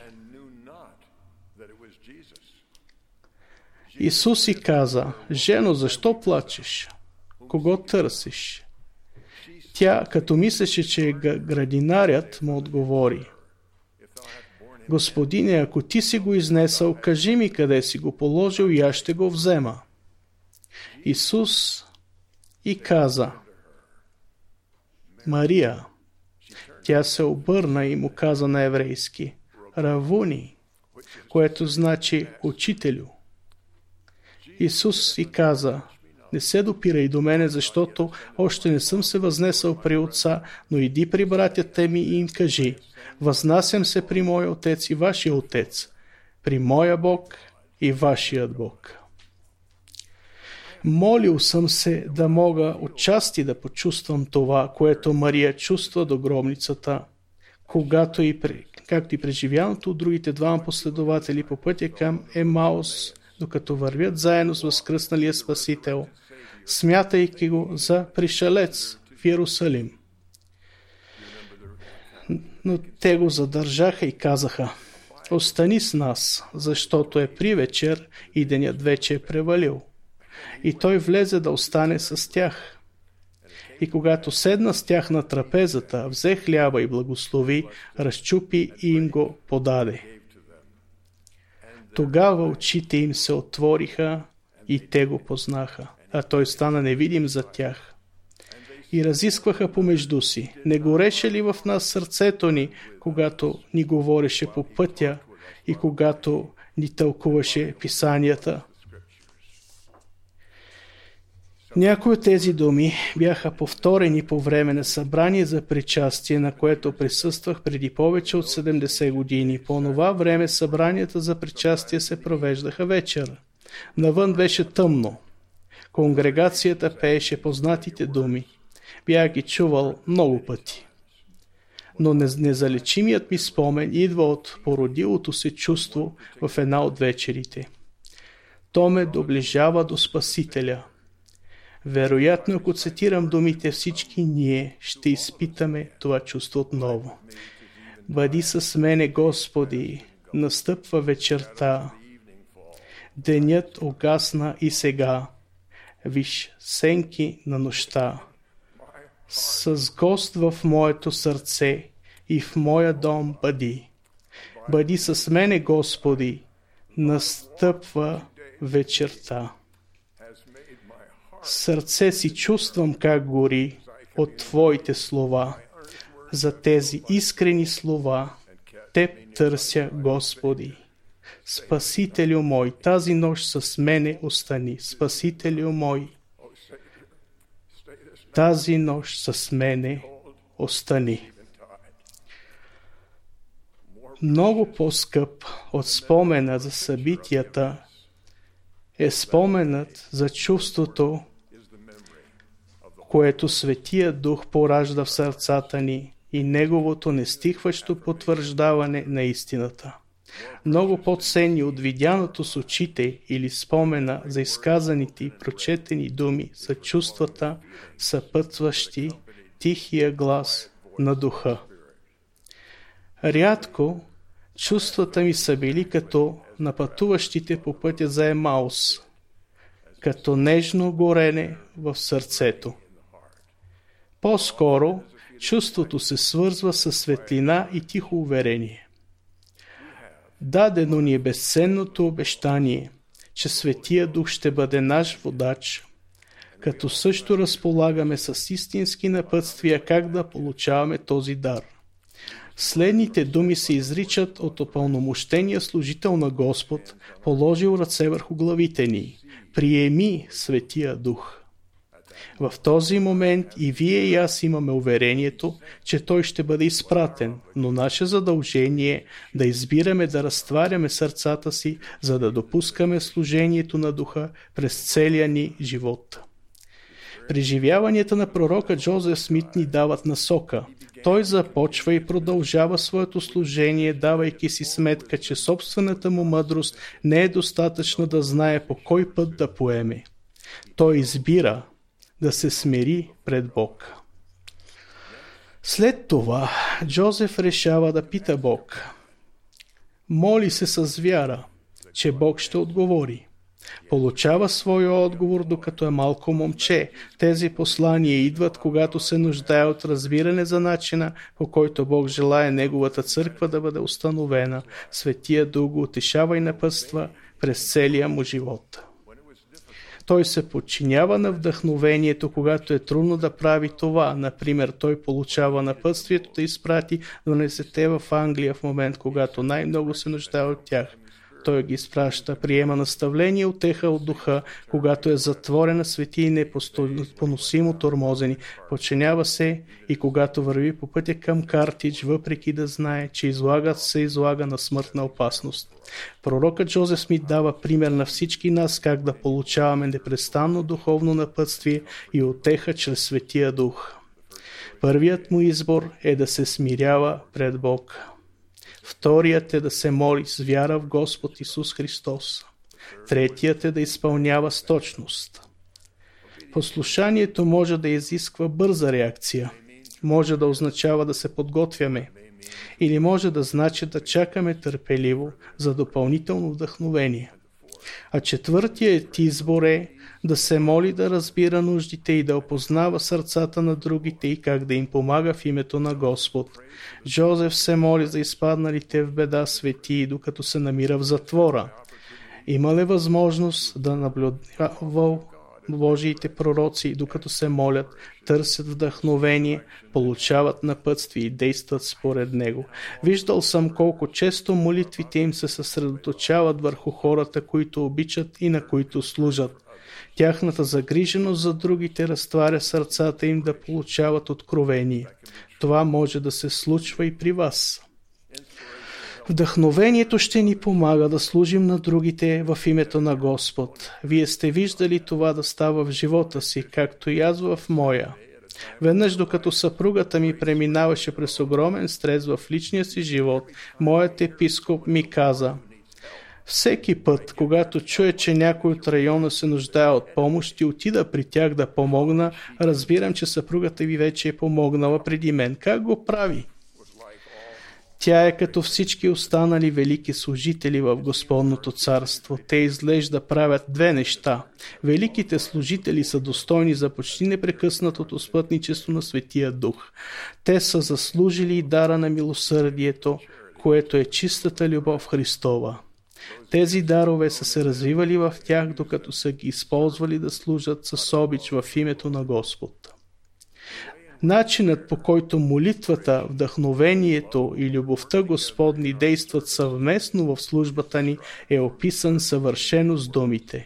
Исус и каза: жено, защо плачеш? Кого търсиш? Тя, като мислеше, че е градинарят, му отговори: Господине, ако ти си го изнесъл, кажи ми къде си го положил и аз ще го взема. Исус и каза: Мария. Тя се обърна и му каза на еврейски: Равуни, което значи учителю. Исус и каза: не се допирай до мене, защото още не съм се възнесъл при Отца, но иди при братята ми и им кажи: възнасям се при моя Отец и вашия Отец, при моя Бог и вашият Бог. Молил съм се да мога отчасти да почувствам това, което Мария чувства до гробницата, когато и при, както и преживяното от другите двама последователи по пътя към Емаус, докато вървят заедно с възкръсналия Спасител, смятайки го за пришелец в Иерусалим. Но те го задържаха и казаха: остани с нас, защото е привечер и денят вече е превалил. И той влезе да остане с тях. И когато седна с тях на трапезата, взе хляба и благослови, разчупи и им го подаде. Тогава очите им се отвориха и те го познаха, а той стана невидим за тях. И разискваха помежду си: не гореше ли в нас сърцето ни, когато ни говореше по пътя и когато ни тълкуваше писанията? Някои от тези думи бяха повторени по време на събрание за причастие, на което присъствах преди повече от седемдесет години. По това време събранията за причастие се провеждаха вечер. Навън беше тъмно. Конгрегацията пееше познатите думи. Бях ги чувал много пъти. Но незалечимият ми спомен идва от породилото се чувство в една от вечерите. То ме доближава до Спасителя. Вероятно, ако цитирам думите, всички ние ще изпитаме това чувство отново. Бъди с мене, Господи, настъпва вечерта. Денят угасна и сега. Виж сенки на нощта. С гост в моето сърце и в моя дом бъди. Бъди с мене, Господи, настъпва вечерта. Сърце си чувствам как гори от Твоите слова. За тези искрени слова Теб търся, Господи. Спасителю мой, тази нощ с мене остани. Спасителю мой, тази нощ с мене остани. Много по-скъп от спомена за събитията е споменът за чувството, което Светия Дух поражда в сърцата ни и Неговото нестихващо потвърждаване на истината. Много по-ценни от видяното с очите или спомена за изказаните и прочетени думи са чувствата, съпътстващи тихия глас на Духа. Рядко чувствата ми са били като на пътуващите по пътя за Емаус, като нежно горене в сърцето. По-скоро чувството се свързва с светлина и тихо уверение. Дадено ни е безценното обещание, че Светия Дух ще бъде наш водач, като също разполагаме с истински напътствия как да получаваме този дар. Следните думи се изричат от упълномощения служител на Господ, положил ръце върху главите ни: приеми Светия Дух. В този момент и вие и аз имаме уверението, че Той ще бъде изпратен, но наше задължение е да избираме да разтваряме сърцата си, за да допускаме служението на Духа през целия ни живот. Преживяванията на пророка Джозеф Смит ни дават насока. Той започва и продължава своето служение, давайки си сметка, че собствената му мъдрост не е достатъчна да знае по кой път да поеме. Той избира да се смири пред Бог. След това Джозеф решава да пита Бог. Моли се с вяра, че Бог ще отговори. Получава своя отговор, докато е малко момче. Тези послания идват, когато се нуждае от разбиране за начина, по който Бог желае неговата църква да бъде установена. Светия Дух го утешава и напътства през целия му живот. Той се подчинява на вдъхновението, когато е трудно да прави това. Например, той получава напътствието да изпрати дванайсетте в Англия в момент, когато най-много се нуждае от тях. Той ги изпраща, приема наставление, утеха от духа, когато е затворен на свети и непоносимо тормозени. Подчинява се и когато върви по пътя към Картидж, въпреки да знае, че излагат се излага на смъртна опасност. Пророкът Джозеф Смит дава пример на всички нас как да получаваме непрестанно духовно напътствие и утеха чрез Светия Дух. Първият му избор е да се смирява пред Бог. Вторият е да се моли с вяра в Господ Исус Христос. Третият е да изпълнява с точност. Послушанието може да изисква бърза реакция. Може да означава да се подготвяме. Или може да значи да чакаме търпеливо за допълнително вдъхновение. А четвъртият избор е да се моли да разбира нуждите и да опознава сърцата на другите и как да им помага в името на Господ. Джозеф се моли за изпадналите в беда светии, докато се намира в затвора. Има ли възможност да наблюдава Божиите пророци, докато се молят, търсят вдъхновение, получават напътствие и действат според него. Виждал съм колко често молитвите им се съсредоточават върху хората, които обичат и на които служат. Тяхната загриженост за другите разтваря сърцата им да получават откровение. Това може да се случва и при вас. Вдъхновението ще ни помага да служим на другите в името на Господ. Вие сте виждали това да става в живота си, както и аз в моя. Веднъж, докато съпругата ми преминаваше през огромен стрес в личния си живот, моят епископ ми каза: всеки път, когато чуя, че някой от района се нуждае от помощ и отида при тях да помогна, разбирам, че съпругата ви вече е помогнала преди мен. Как го прави? Тя е като всички останали велики служители в Господното царство. Те изглежда правят две неща. Великите служители са достойни за почти непрекъснатото спътничество на Светия Дух. Те са заслужили дара на милосърдието, което е чистата любов Христова. Тези дарове са се развивали в тях, докато са ги използвали да служат с обич в името на Господ. Начинът, по който молитвата, вдъхновението и любовта Господни действат съвместно в службата ни, е описан съвършено с думите: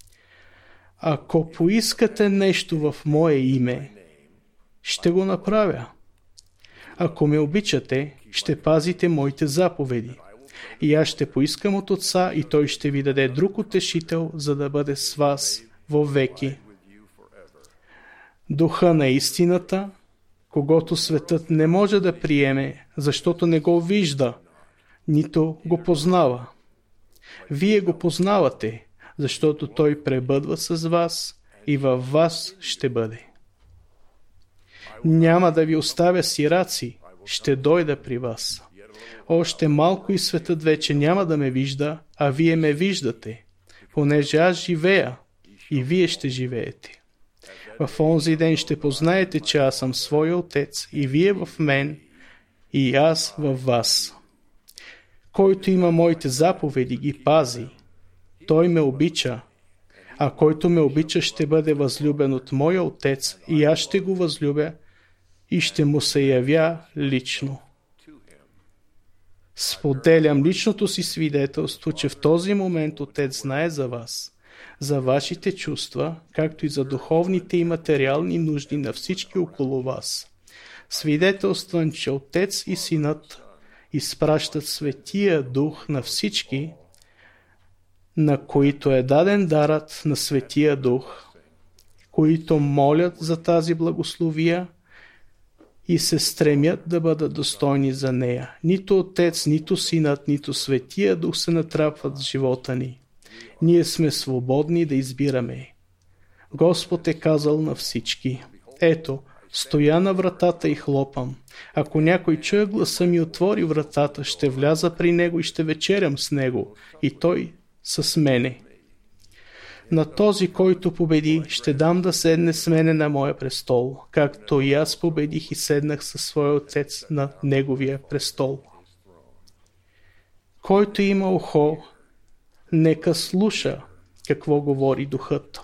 ако поискате нещо в мое име, ще го направя. Ако ме обичате, ще пазите моите заповеди. И аз ще поискам от Отца, и Той ще ви даде друг утешител, за да бъде с вас вовеки. Духа на истината, когото светът не може да приеме, защото не го вижда, нито го познава. Вие го познавате, защото Той пребъдва с вас и във вас ще бъде. Няма да ви оставя сираци, ще дойда при вас. Още малко и светът вече няма да ме вижда, а вие ме виждате, понеже аз живея и вие ще живеете. В онзи ден ще познаете, че аз съм своя Отец и вие в мен и аз във вас. Който има моите заповеди, ги пази, той ме обича, а който ме обича ще бъде възлюбен от моя Отец и аз ще го възлюбя и ще му се явя лично. Споделям личното си свидетелство, че в този момент Отец знае за вас, за вашите чувства, както и за духовните и материални нужди на всички около вас. Свидетелствам, че Отец и Синът изпращат Светия Дух на всички, на които е даден дарът на Светия Дух, които молят за тази благословия и се стремят да бъдат достойни за нея. Нито Отец, нито Синът, нито Светия Дух се натрапват в живота ни. Ние сме свободни да избираме. Господ е казал на всички: ето, стоя на вратата и хлопам. Ако някой чуе гласа ми, отвори вратата, ще вляза при него и ще вечерям с него, и той с мене. На този, който победи, ще дам да седне с мене на моя престол, както и аз победих и седнах със своя Отец на неговия престол. Който има ухо, нека слуша какво говори Духът.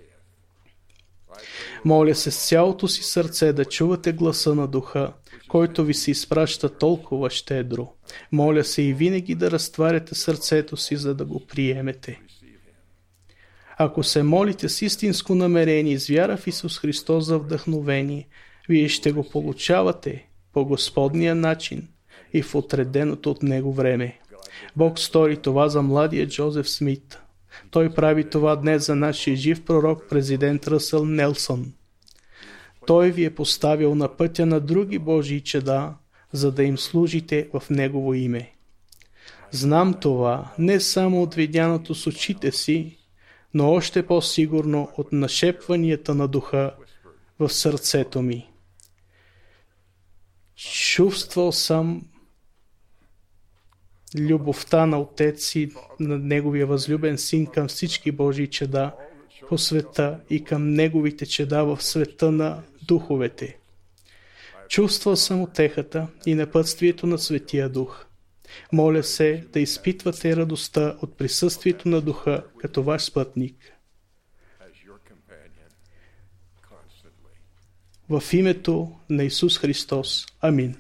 Моля се с цялото си сърце да чувате гласа на Духа, който ви се изпраща толкова щедро. Моля се и винаги да разтваряте сърцето си, за да го приемете. Ако се молите с истинско намерение, с вяра в Исус Христос за вдъхновение, вие ще го получавате по Господния начин и в отреденото от Него време. Бог стори това за младия Джозеф Смит. Той прави това днес за нашия жив пророк, президент Ръсъл Нелсън. Той ви е поставил на пътя на други Божии чеда, за да им служите в Негово име. Знам това не само от видяното с очите си, но още по-сигурно от нашепванията на Духа в сърцето ми. Чувствал съм любовта на Отец и на Неговия възлюбен Син към всички Божии чеда по света и към Неговите чеда в света на духовете. Чувствал съм утехата и напътствието на Светия Дух. Моля се да изпитвате радостта от присъствието на Духа като ваш спътник. В името на Исус Христос. Амин.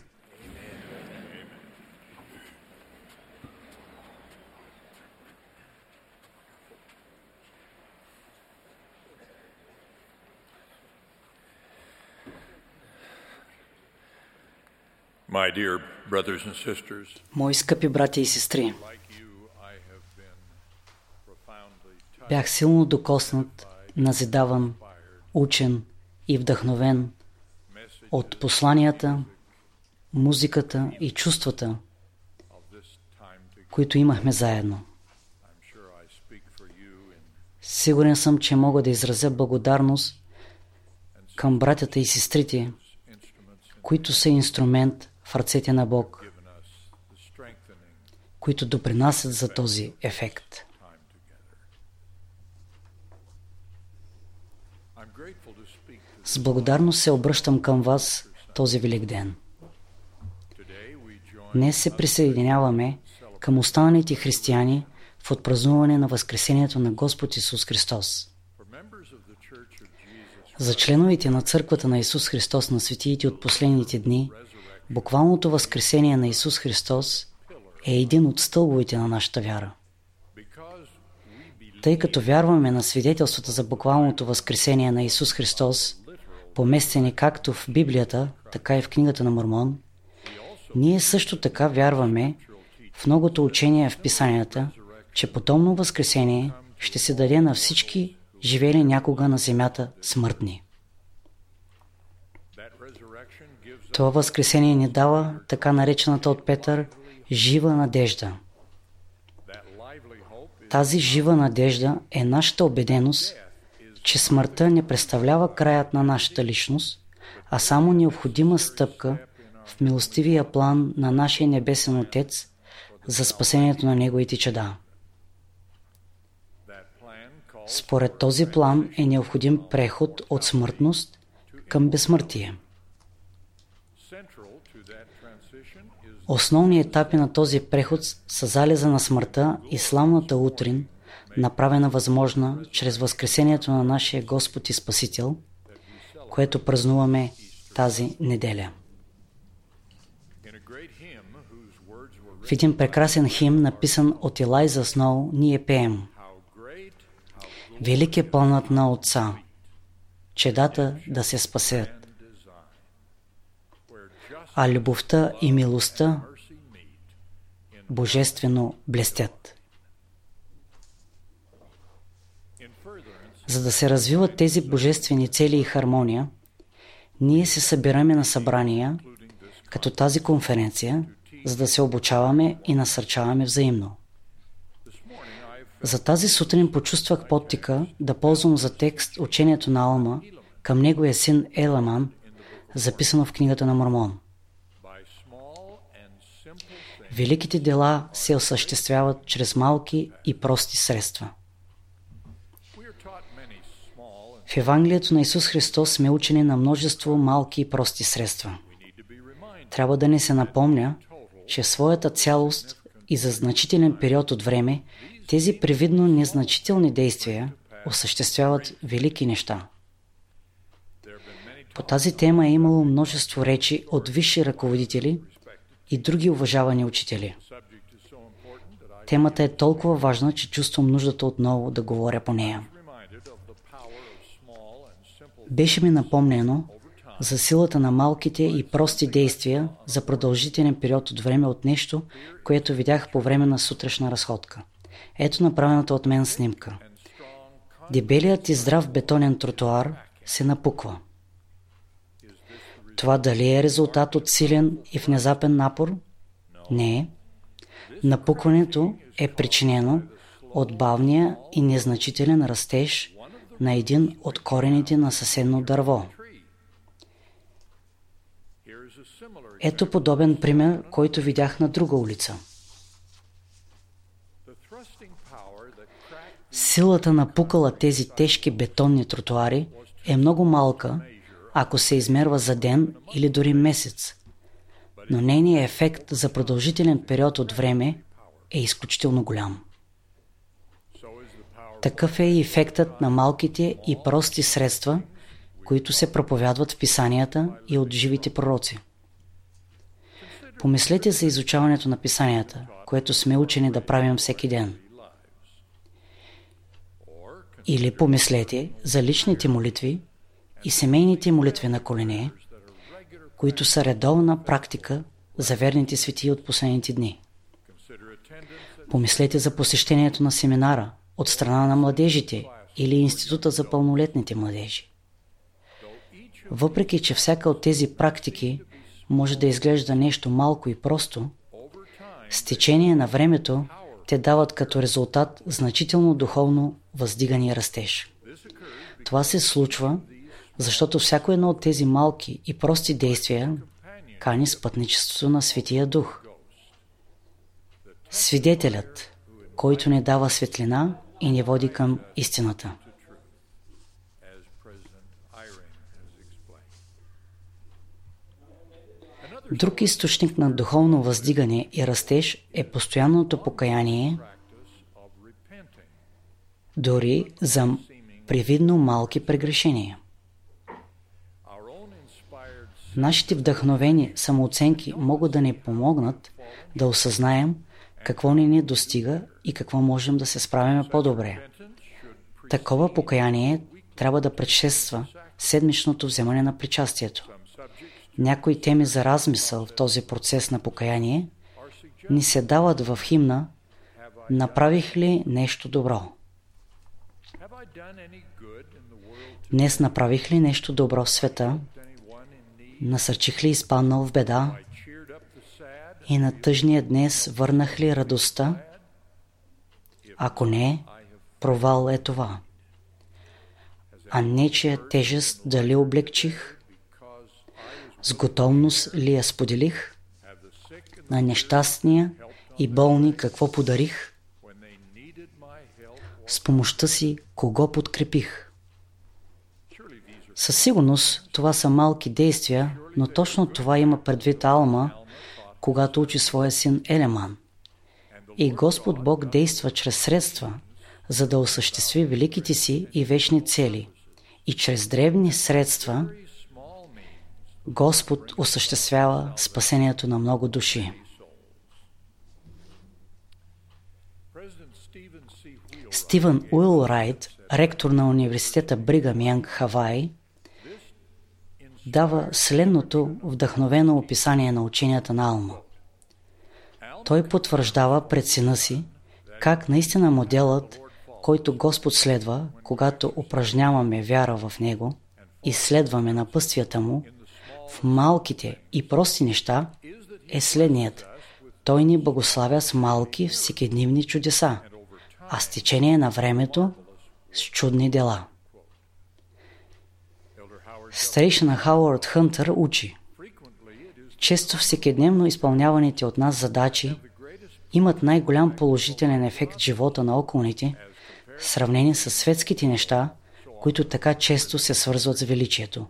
My dear brothers and sisters, Мои скъпи братя и сестри, бях силно докоснат, назидаван, учен и вдъхновен от посланията, музиката и чувствата, които имахме заедно. Сигурен съм, че мога да изразя благодарност към братята и сестрите, които са инструмент в ръцете на Бог, които допринасят за този ефект. С благодарност се обръщам към вас този велик ден. Днес се присъединяваме към останалите християни в отпразнуване на Възкресението на Господ Исус Христос. За членовете на Църквата на Исус Христос на светиите от последните дни, буквалното Възкресение на Исус Христос е един от стълбовете на нашата вяра. Тъй като вярваме на свидетелствата за буквалното Възкресение на Исус Христос, поместени както в Библията, така и в книгата на Мормон, ние също така вярваме в многото учения в Писанията, че подобно Възкресение ще се даде на всички живели някога на земята смъртни. Това Възкресение ни дава така наречената от Петър жива надежда. Тази жива надежда е нашата убеденост, че смъртта не представлява краят на нашата личност, а само необходима стъпка в милостивия план на нашия Небесен Отец за спасението на Неговите чеда. Според този план е необходим преход от смъртност към безсмъртие. Основни етапи на този преход са залеза на смъртта и славната утрин, направена възможна чрез възкресението на нашия Господ и Спасител, което празнуваме тази неделя. В един прекрасен химн, написан от Елайза Сноу, ние пеем: велик е планът на Отца, чедата да се спасят, а любовта и милостта божествено блестят. За да се развиват тези божествени цели и хармония, ние се събираме на събрания, като тази конференция, за да се обучаваме и насърчаваме взаимно. За тази сутрин почувствах подтика да ползвам за текст учението на Алма към неговия син Еламан, записано в книгата на Мормон. Великите дела се осъществяват чрез малки и прости средства. В Евангелието на Исус Христос сме учени на множество малки и прости средства. Трябва да ни се напомня, че в своята цялост и за значителен период от време тези привидно незначителни действия осъществяват велики неща. По тази тема е имало множество речи от висши ръководители и други уважавани учители. Темата е толкова важна, че чувствам нуждата отново да говоря по нея. Беше ми напомнено за силата на малките и прости действия за продължителен период от време от нещо, което видях по време на сутрешна разходка. Ето направената от мен снимка. Дебелият и здрав бетонен тротуар се напуква. Това дали е резултат от силен и внезапен напор? Не. Напукването е причинено от бавния и незначителен растеж на един от корените на съседно дърво. Ето подобен пример, който видях на друга улица. Силата напукала тези тежки бетонни тротуари е много малка, ако се измерва за ден или дори месец, но нейният ефект за продължителен период от време е изключително голям. Такъв е и ефектът на малките и прости средства, които се проповядват в писанията и от живите пророци. Помислете за изучаването на писанията, което сме учени да правим всеки ден. Или помислете за личните молитви и семейните молитви на колене, които са редовна практика за верните светии от последните дни. Помислете за посещението на семинара от страна на младежите или Института за пълнолетните младежи. Въпреки че всяка от тези практики може да изглежда нещо малко и просто, с течение на времето те дават като резултат значително духовно въздигане и растеж. Това се случва, защото всяко едно от тези малки и прости действия кани спътничеството на Светия Дух. Свидетелят, който не дава светлина и не води към истината. Друг източник на духовно въздигане и растеж е постоянното покаяние, дори за привидно малки прегрешения. Нашите вдъхновени самооценки могат да ни помогнат да осъзнаем какво ни не достига и какво можем да се справим по-добре. Такова покаяние трябва да предшества седмичното вземане на причастието. Някои теми за размисъл в този процес на покаяние ни се дават в химна "Направих ли нещо добро?" Днес направих ли нещо добро в света? Насърчих ли изпаднал в беда? И на тъжния днес върнах ли радостта? Ако не, провал е това. А нечия тежест дали облегчих? С готовност ли я споделих? На нещастния и болни какво подарих? С помощта си кого подкрепих? Със сигурност това са малки действия, но точно това има предвид Алма, когато учи своя син Елеман. И Господ Бог действа чрез средства, за да осъществи великите си и вечни цели. И чрез древни средства Господ осъществява спасението на много души. Стивън Уилрайт, ректор на университета Бригам Янг, Хавай, дава следното вдъхновено описание на ученията на Алма. Той потвърждава пред сина си как наистина моделът, който Господ следва, когато упражняваме вяра в Него и следваме напътствията Му, в малките и прости неща, е следният. Той ни благославя с малки всекидневни чудеса, а с течение на времето с чудни дела. Старейшина Хауърд Хънтър учи: често всекидневно изпълняваните от нас задачи имат най-голям положителен ефект в живота на околните, в сравнение с светските неща, които така често се свързват с величието.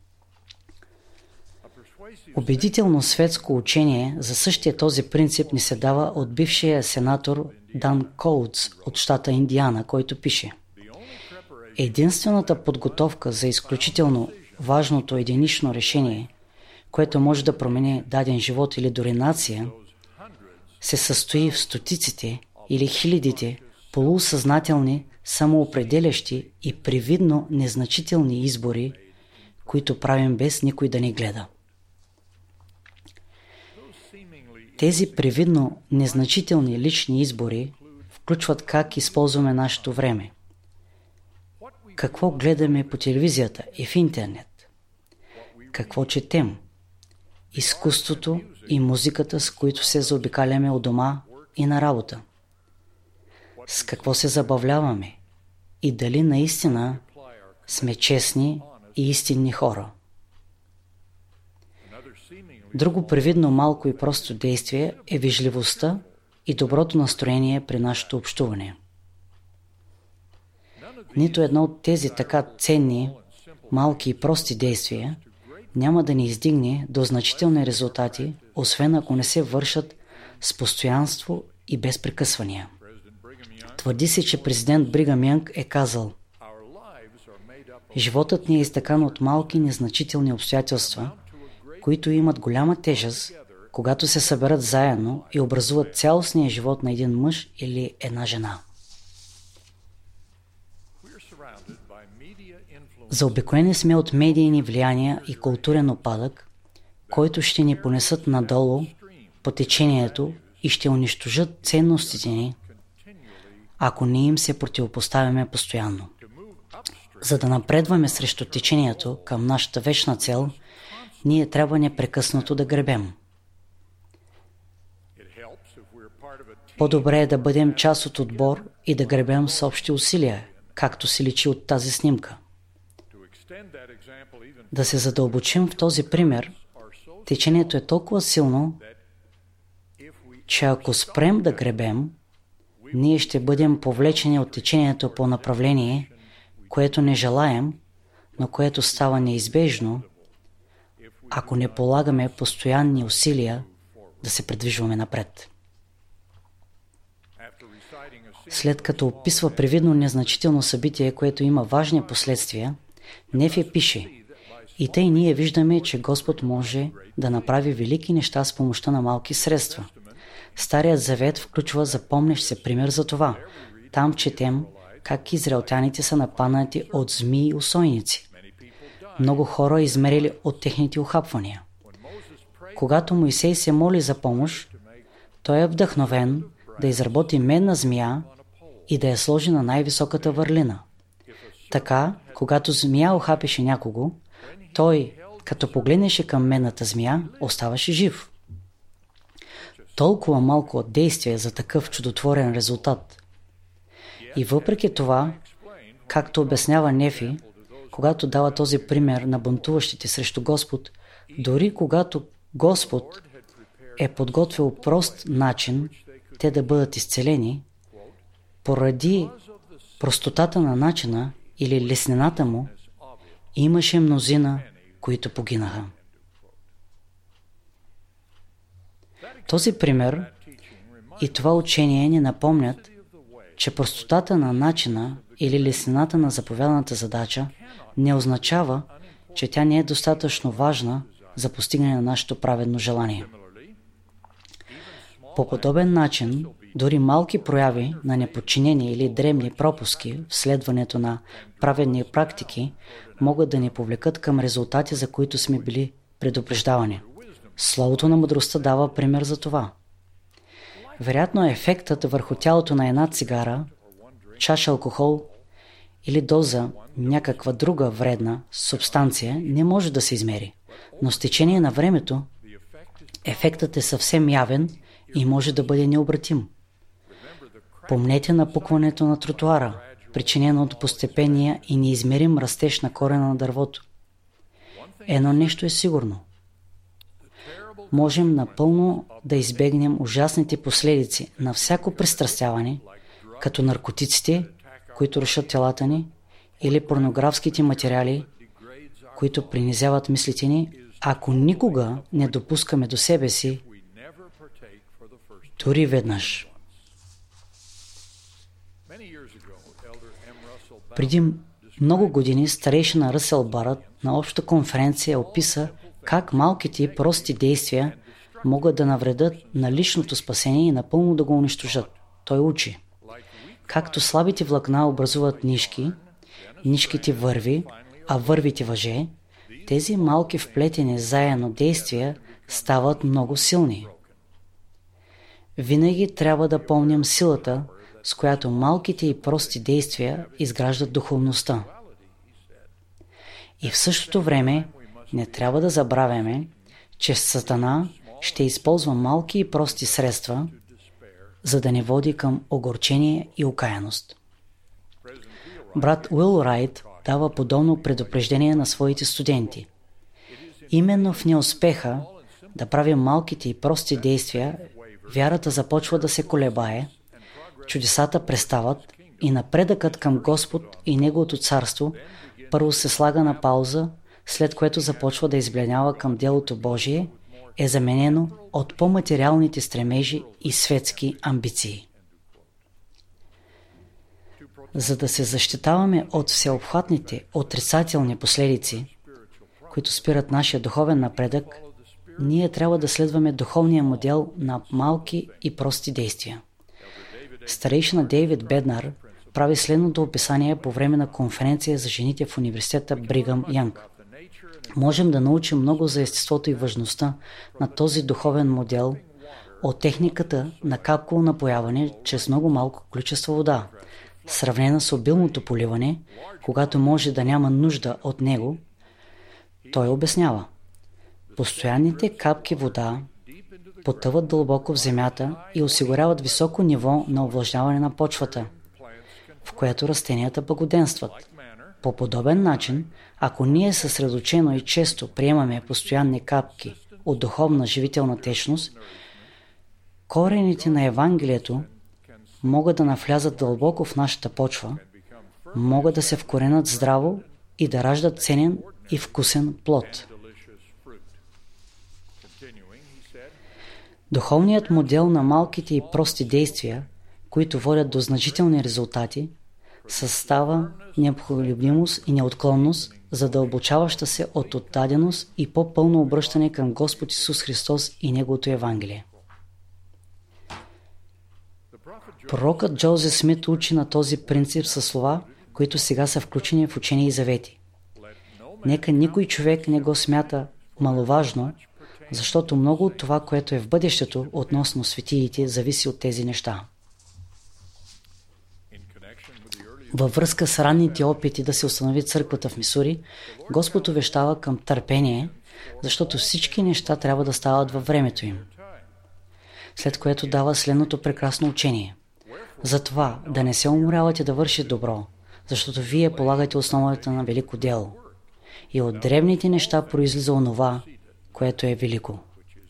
Убедително светско учение за същия този принцип ни се дава от бившия сенатор Дан Коутс от щата Индиана, който пише: единствената подготовка за изключително важното единично решение, което може да промени даден живот или дори нация, се състои в стотиците или хилядите полусъзнателни, самоопределящи и привидно незначителни избори, които правим без никой да ни гледа. Тези привидно незначителни лични избори включват как използваме нашето време, какво гледаме по телевизията и в интернет, какво четем, изкуството и музиката, с които се заобикаляме от дома и на работа, с какво се забавляваме и дали наистина сме честни и истинни хора. Друго привидно малко и просто действие е вежливостта и доброто настроение при нашето общуване. Нито едно от тези така ценни, малки и прости действия няма да ни издигне до значителни резултати, освен ако не се вършат с постоянство и без прекъсвания. Твърди се, че президент Бригам Янг е казал: животът ни е изтъкан от малки незначителни обстоятелства, които имат голяма тежест, когато се съберат заедно и образуват цялостния живот на един мъж или една жена. Заобиколени сме от медийни влияния и културен опадък, който ще ни понесат надолу по течението и ще унищожат ценностите ни, ако ние им се противопоставяме постоянно. За да напредваме срещу течението към нашата вечна цел, ние трябва непрекъснато да гребем. По-добре е да бъдем част от отбор и да гребем с общи усилия, както се личи от тази снимка. Да се задълбочим в този пример, течението е толкова силно, че ако спрем да гребем, ние ще бъдем повлечени от течението по направление, което не желаем, но което става неизбежно, ако не полагаме постоянни усилия да се придвижваме напред. След като описва привидно незначително събитие, което има важни последствия, Нефе пише: и тъй ние виждаме, че Господ може да направи велики неща с помощта на малки средства. Старият завет включва запомнящ се пример за това. Там четем как израелтяните са нападнати от змии и усойници. Много хора измерили от техните ухапвания. Когато Моисей се моли за помощ, той е вдъхновен да изработи медна змия и да я сложи на най-високата върлина. Така, когато змия ухапеше някого, той, като погледнеше към медната змия, оставаше жив. Толкова малко от действие за такъв чудотворен резултат. И въпреки това, както обяснява Нефи, когато дава този пример на бунтуващите срещу Господ, дори когато Господ е подготвил прост начин те да бъдат изцелени, поради простотата на начина или леснината му, имаше мнозина, които погинаха. Този пример и това учение ни напомнят, че простотата на начина или леснината на заповяданата задача не означава, че тя не е достатъчно важна за постигане на нашето праведно желание. По подобен начин, дори малки прояви на неподчинение или дребни пропуски в следването на праведни практики могат да ни повлекат към резултати, за които сме били предупреждавани. Словото на мъдростта дава пример за това. Вероятно ефектът върху тялото на една цигара, чаша алкохол или доза някаква друга вредна субстанция не може да се измери, но с течение на времето ефектът е съвсем явен и може да бъде необратим. Помнете напукването на тротуара, причинено от постепения и неизмерим растеж на корена на дървото. Едно нещо е сигурно. Можем напълно да избегнем ужасните последици на всяко пристрастяване, като наркотиците, които рушат телата ни, или порнографските материали, които принизяват мислите ни, ако никога не допускаме до себе си дори веднъж. Преди много години старейшина Ръсел Барът на обща конференция описа как малките и прости действия могат да навредят на личното спасение и напълно да го унищожат. Той учи. Както слабите влакна образуват нишки, нишките върви, а вървите въже, тези малки вплетени заедно действия стават много силни. Винаги трябва да помним силата, с която малките и прости действия изграждат духовността. И в същото време не трябва да забравяме, че Сатана ще използва малки и прости средства, за да ни води към огорчение и окаяност. Брат Уил Райт дава подобно предупреждение на своите студенти. Именно в неуспеха да правим малките и прости действия, вярата започва да се колебае, чудесата престават и напредъкът към Господ и Неговото царство първо се слага на пауза, след което започва да избледнява към делото Божие, е заменено от по-материалните стремежи и светски амбиции. За да се защитаваме от всеобхватните отрицателни последици, които спират нашия духовен напредък, ние трябва да следваме духовния модел на малки и прости действия. Старейшина Дейвид Беднар прави следното описание по време на конференция за жените в университета Бригъм Янг. Можем да научим много за естеството и важността на този духовен модел от техниката на капково напояване чрез много малко количество вода, сравнена с обилното поливане, когато може да няма нужда от него. Той обяснява: постоянните капки вода потъват дълбоко в земята и осигуряват високо ниво на увлажняване на почвата, в което растенията благоденстват. По подобен начин, ако ние съсредоточено и често приемаме постоянни капки от духовна живителна течност, корените на Евангелието могат да навлязат дълбоко в нашата почва, могат да се вкоренят здраво и да раждат ценен и вкусен плод. Духовният модел на малките и прости действия, които водят до значителни резултати, състава необходимост и неотклонност, задълбочаваща се от отдаденост и по-пълно обръщане към Господ Исус Христос и Неговото Евангелие. Пророкът Джозеф Смит учи на този принцип със слова, които сега са включени в Учение и завети. Нека никой човек не го смята маловажно, защото много от това, което е в бъдещето относно светиите, зависи от тези неща. Във връзка с ранните опити да се установи църквата в Мисури, Господ увещава към търпение, защото всички неща трябва да стават във времето им. След което дава следното прекрасно учение. Затова да не се уморявате да вършите добро, защото вие полагате основата на велико дело. И от древните неща произлиза онова, което е велико.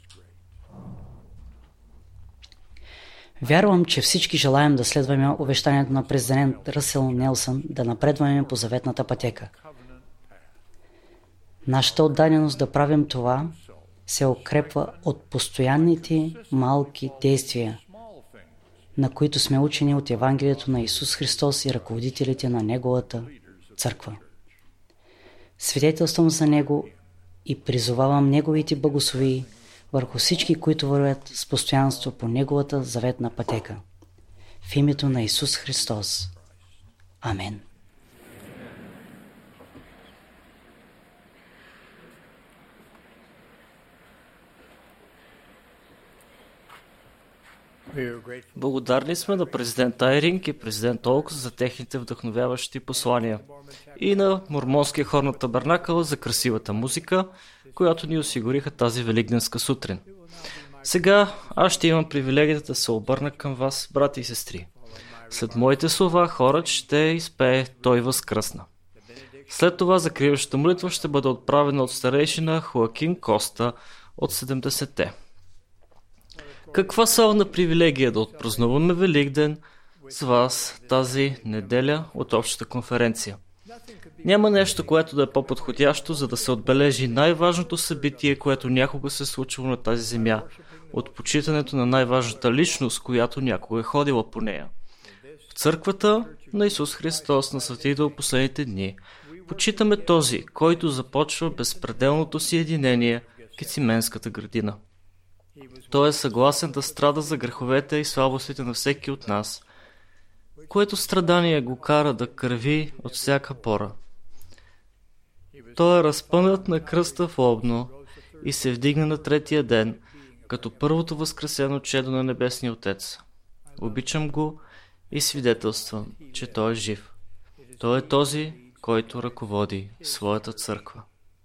Вярвам, че всички желаем да следваме увещанието на президент Ръсел Нелсън да напредваме по заветната пътека. Нашата отдаденост да правим това се укрепва от постоянните малки действия, на които сме учени от Евангелието на Исус Христос и ръководителите на Неговата църква. Свидетелствам за Него и призовавам Неговите благослови върху всички, които вървят с постоянство по Неговата заветна пътека. В името на Исус Христос. Амен. Благодарни сме на президент Айринг и президент Олкс за техните вдъхновяващи послания и на Мормонския хор на Табернакъла за красивата музика, която ни осигуриха тази великденска сутрин. Сега аз ще имам привилегията да се обърна към вас, брати и сестри. След моите слова хорът ще изпее "Той възкръсна". След това закриващата молитва ще бъде отправена от старейшина Хоакин Коста от седемдесетте. Каква славна привилегия да отпразнуваме Великден с вас тази неделя от общата конференция. Няма нещо, което да е по-подходящо, за да се отбележи най-важното събитие, което някога се е случило на тази земя, от почитането на най-важната личност, която някога е ходила по нея. В църквата на Исус Христос на светите от последните дни почитаме този, който започва безпределното си единение в Гециманската градина. Той е съгласен да страда за греховете и слабостите на всеки от нас, което страдание го кара да кърви от всяка пора. Той е разпънат на кръста в Лобно и се вдигна на третия ден, като първото възкресено чедо на Небесния Отец. Обичам го и свидетелствам, че той е жив. Той е този, който ръководи своята църква.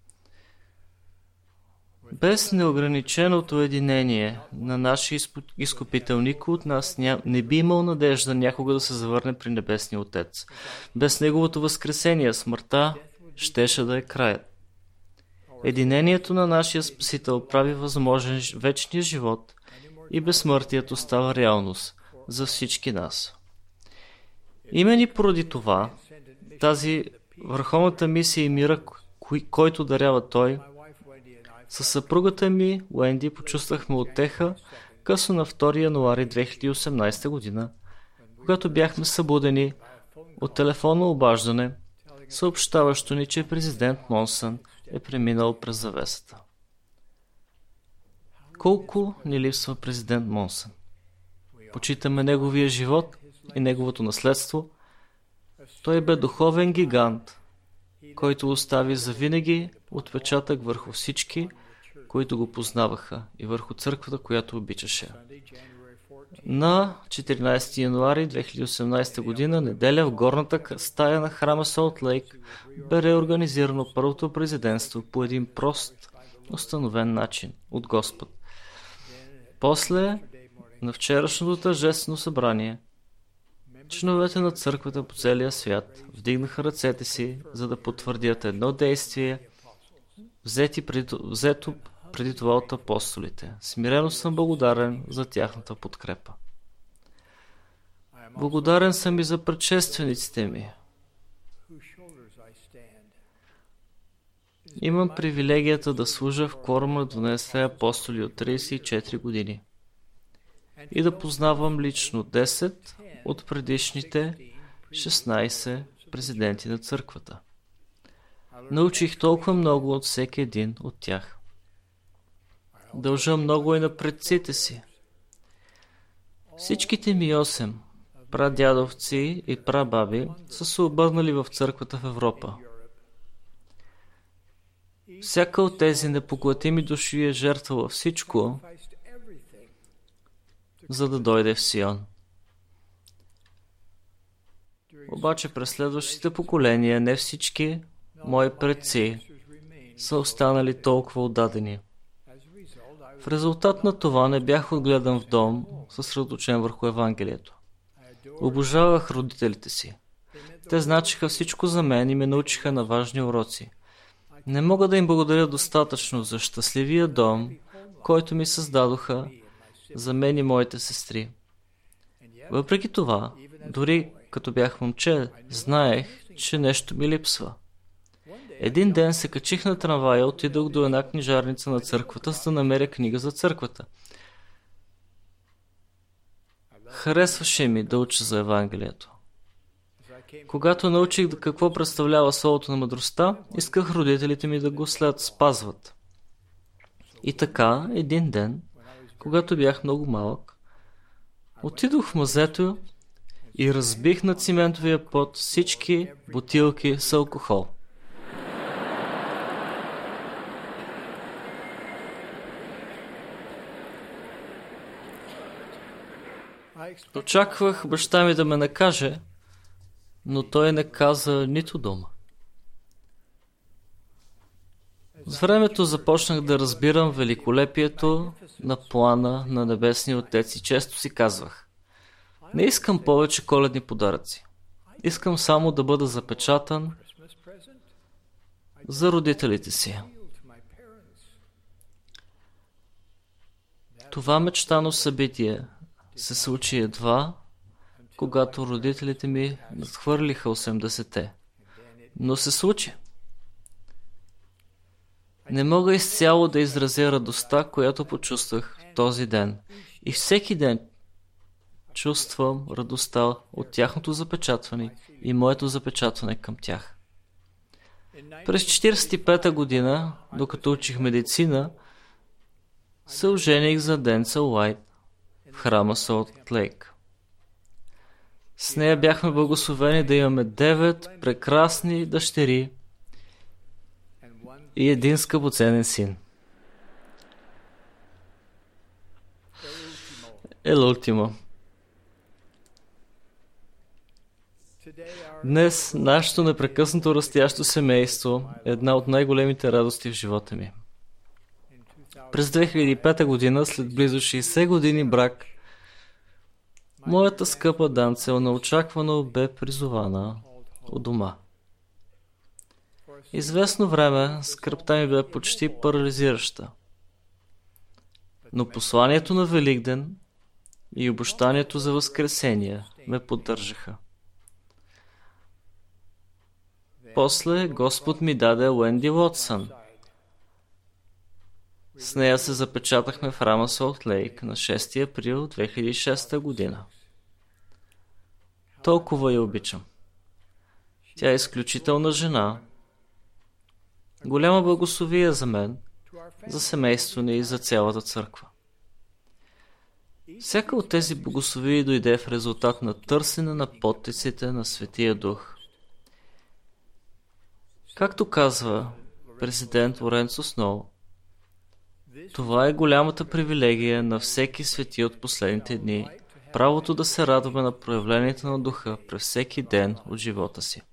Без неограниченото единение на нашия изкупител никой от нас не би имал надежда някога да се завърне при Небесния Отец. Без Неговото възкресение смъртта щеше да е краят. Единението на нашия Спасител прави възможен вечния живот и безсмъртието става реалност за всички нас. Именно поради това, тази върховната мисия и мира, който дарява Той, със съпругата ми, Уенди, почувствахме утеха късно на втори януари две хиляди и осемнадесета година, когато бяхме събудени от телефонно обаждане, съобщаващо ни, че президент Монсън е преминал през завесата. Колко ни липсва президент Монсън? Почитаме неговия живот и неговото наследство. Той бе духовен гигант, който остави завинаги отпечатък върху всички, които го познаваха, и върху църквата, която обичаше. На четиринадесети януари две хиляди и осемнадесета година, неделя, в горната стая на храма Солт Лейк бе реорганизирано първото президентство по един прост, установен начин от Господ. После, на вчерашното тържествено събрание, членовете на църквата по целия свят вдигнаха ръцете си, за да потвърдят едно действие, взети преди, взето преди това от апостолите. Смирено съм благодарен за тяхната подкрепа. Благодарен съм и за предшествениците ми. Имам привилегията да служа в кворума на дванадесетте апостоли от тридесет и четири години и да познавам лично десет от предишните шестнадесет президенти на църквата. Научих толкова много от всеки един от тях. Дължа много и на предците си. Всичките ми осем прадядовци и прабаби са се обърнали в църквата в Европа. Всяка от тези непоглътими души е жертвала всичко, за да дойде в Сион. Обаче през следващите поколения не всички мои предци са останали толкова отдадени. В резултат на това не бях отгледан в дом, съсредоточен върху Евангелието. Обожавах родителите си. Те значиха всичко за мен и ме научиха на важни уроци. Не мога да им благодаря достатъчно за щастливия дом, който ми създадоха за мен и моите сестри. Въпреки това, дори като бях момче, знаех, че нещо ми липсва. Един ден се качих на трамвая, отидох до една книжарница на църквата, за да намеря книга за църквата. Харесваше ми да уча за Евангелието. Когато научих какво представлява словото на мъдростта, исках родителите ми да го след спазват. И така, един ден, когато бях много малък, отидох в мазето и разбих на циментовия пот всички бутилки с алкохол. Очаквах баща ми да ме накаже, но той не каза нито дума. С времето започнах да разбирам великолепието на плана на Небесния Отец и често си казвах: Не искам повече коледни подаръци. Искам само да бъда запечатан за родителите си. Това мечтано събитие се случи едва, когато родителите ми надхвърлиха осемдесетте. Но се случи. Не мога изцяло да изразя радостта, която почувствах този ден. И всеки ден чувствам радостта от тяхното запечатване и моето запечатване към тях. През четиридесет и пета година, докато учих медицина, се ожених за Денца Уайт в храма Солт Лейк. С нея бяхме благословени да имаме девет прекрасни дъщери и един скъпоценен син. Ел ултимо. Днес нашето непрекъснато растящо семейство е една от най-големите радости в живота ми. През две хиляди и пета година, след близо шейсет години брак, моята скъпа Данцел неочаквано бе призована от дома. Известно време скръбта ми бе почти парализираща. Но посланието на Великден и обещанието за Възкресение ме поддържаха. После Господ ми даде Уенди Уотсън. С нея се запечатахме в храма Солт Лейк на шести април две хиляди и шеста година. Толкова я обичам. Тя е изключителна жена. Голяма благословия за мен, за семейство ни и за цялата църква. Всяка от тези благословии дойде в резултат на търсене на подтиците на Светия Дух. Както казва президент Лоренцо Сноу, това е голямата привилегия на всеки свети от последните дни, правото да се радваме на проявлението на Духа през всеки ден от живота си.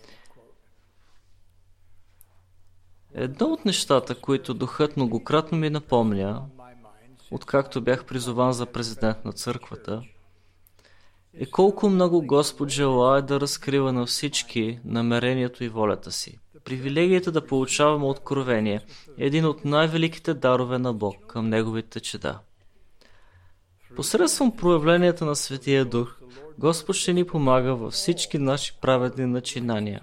Едно от нещата, които Духът многократно ми напомня, откакто бях призован за президент на църквата, е колко много Господ желае да разкрива на всички намерението и волята си. Привилегията да получаваме откровение е един от най-великите дарове на Бог към Неговите чеда. Посредством проявленията на Светия Дух, Господ ще ни помага във всички наши праведни начинания.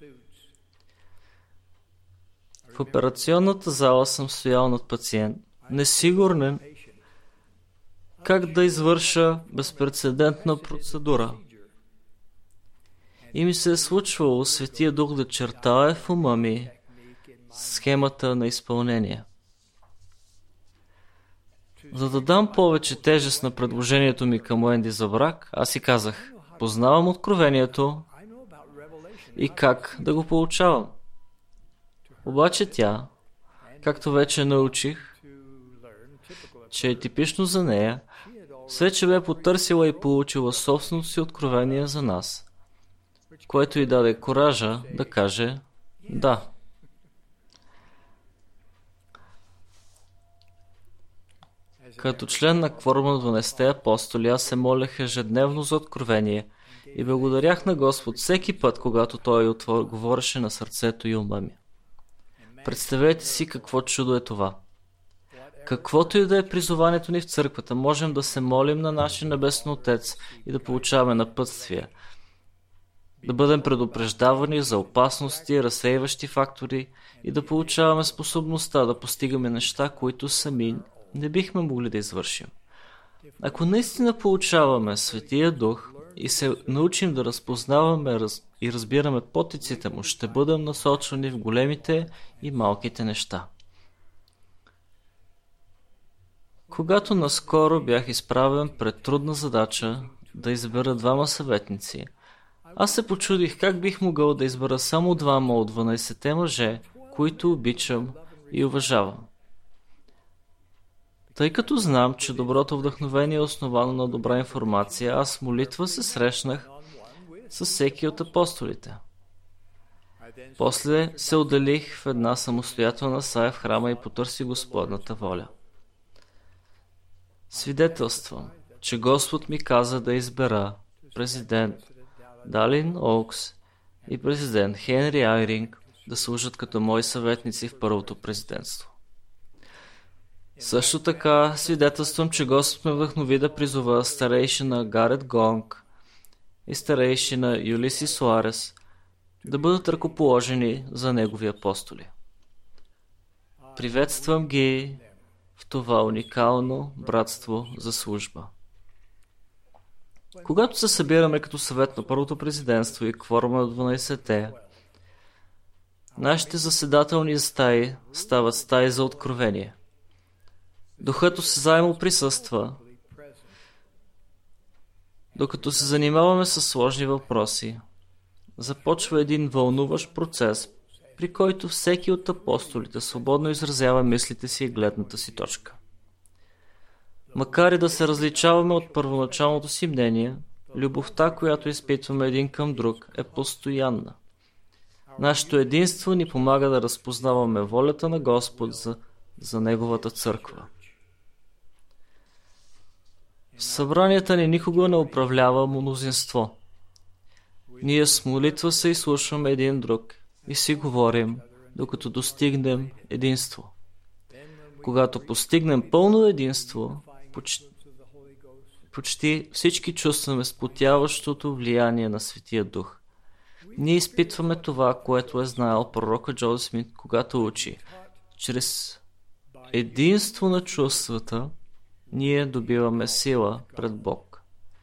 В операционната зала съм стоял над пациент, несигурен как да извърша безпрецедентна процедура. И ми се е случвало Светия Дух да чертае в ума ми схемата на изпълнение. За да дам повече тежест на предложението ми към Уенди за брак, аз си казах, познавам откровението и как да го получавам. Обаче тя, както вече научих, че е типично за нея, все че бе потърсила и получила собственото си откровение за нас, което й даде коража да каже да. Като член на кворума на дванадесетте апостоли, аз се молех ежедневно за откровение и благодарях на Господ всеки път, когато Той отвор... говореше на сърцето и ума ми. Представете си какво чудо е това. Каквото и да е призованието ни в църквата, можем да се молим на нашия Небесен Отец и да получаваме напътствия, да бъдем предупреждавани за опасности, разсейващи фактори и да получаваме способността да постигаме неща, които сами не бихме могли да извършим. Ако наистина получаваме Светия Дух и се научим да разпознаваме и разбираме потиците му, ще бъдем насочвани в големите и малките неща. Когато наскоро бях изправен пред трудна задача да избера двама съветници, аз се почудих как бих могъл да избера само двама от дванадесетте мъже, които обичам и уважавам. Тъй като знам, че доброто вдъхновение е основано на добра информация, аз с молитва се срещнах с всеки от апостолите. После се отделих в една самостоятелна стая в храма и потърси Господната воля. Свидетелствам, че Господ ми каза да избера президент Далин Оукс и президент Хенри Айринг да служат като мои съветници в първото президентство. Също така свидетелствам, че Господ ме вдъхнови да призова старейшина Гарет Гонг и старейшина Юлиси Суарес да бъдат ръкоположени за негови апостоли. Приветствам ги в това уникално братство за служба. Когато се събираме като съвет на първото президентство и кворума на дванайсетте, нашите заседателни стаи стават стаи за откровение. Духът осезаемо присъства, докато се занимаваме с сложни въпроси. Започва един вълнуващ процес, при който всеки от апостолите свободно изразява мислите си и гледната си точка. Макар и да се различаваме от първоначалното си мнение, любовта, която изпитваме един към друг, е постоянна. Нашето единство ни помага да разпознаваме волята на Господ за, за Неговата църква. В събранията ни никога не управлява мнозинство. Ние с молитва се изслушваме един друг и си говорим, докато достигнем единство. Когато постигнем пълно единство, почти, почти всички чувстваме спотяващото влияние на Светия Дух. Ние изпитваме това, което е знаел пророка Джозеф Смит, когато учи. Чрез единство на чувствата, ние добиваме сила пред Бог.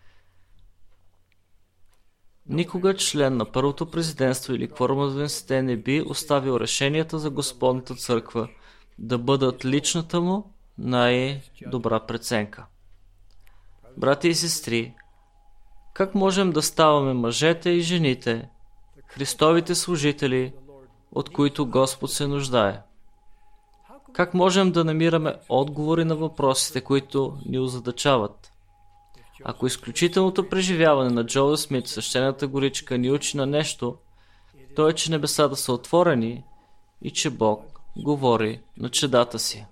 Никога член на първото президентство или кворума на дванайсетте не би оставил решенията за Господната църква да бъдат личната му най-добра преценка. Брати и сестри, как можем да ставаме мъжете и жените, Христовите служители, от които Господ се нуждае? Как можем да намираме отговори на въпросите, които ни озадачават? Ако изключителното преживяване на Джозеф Смит в свещената горичка ни учи на нещо, то е, че небесата са отворени и че Бог говори на чедата си.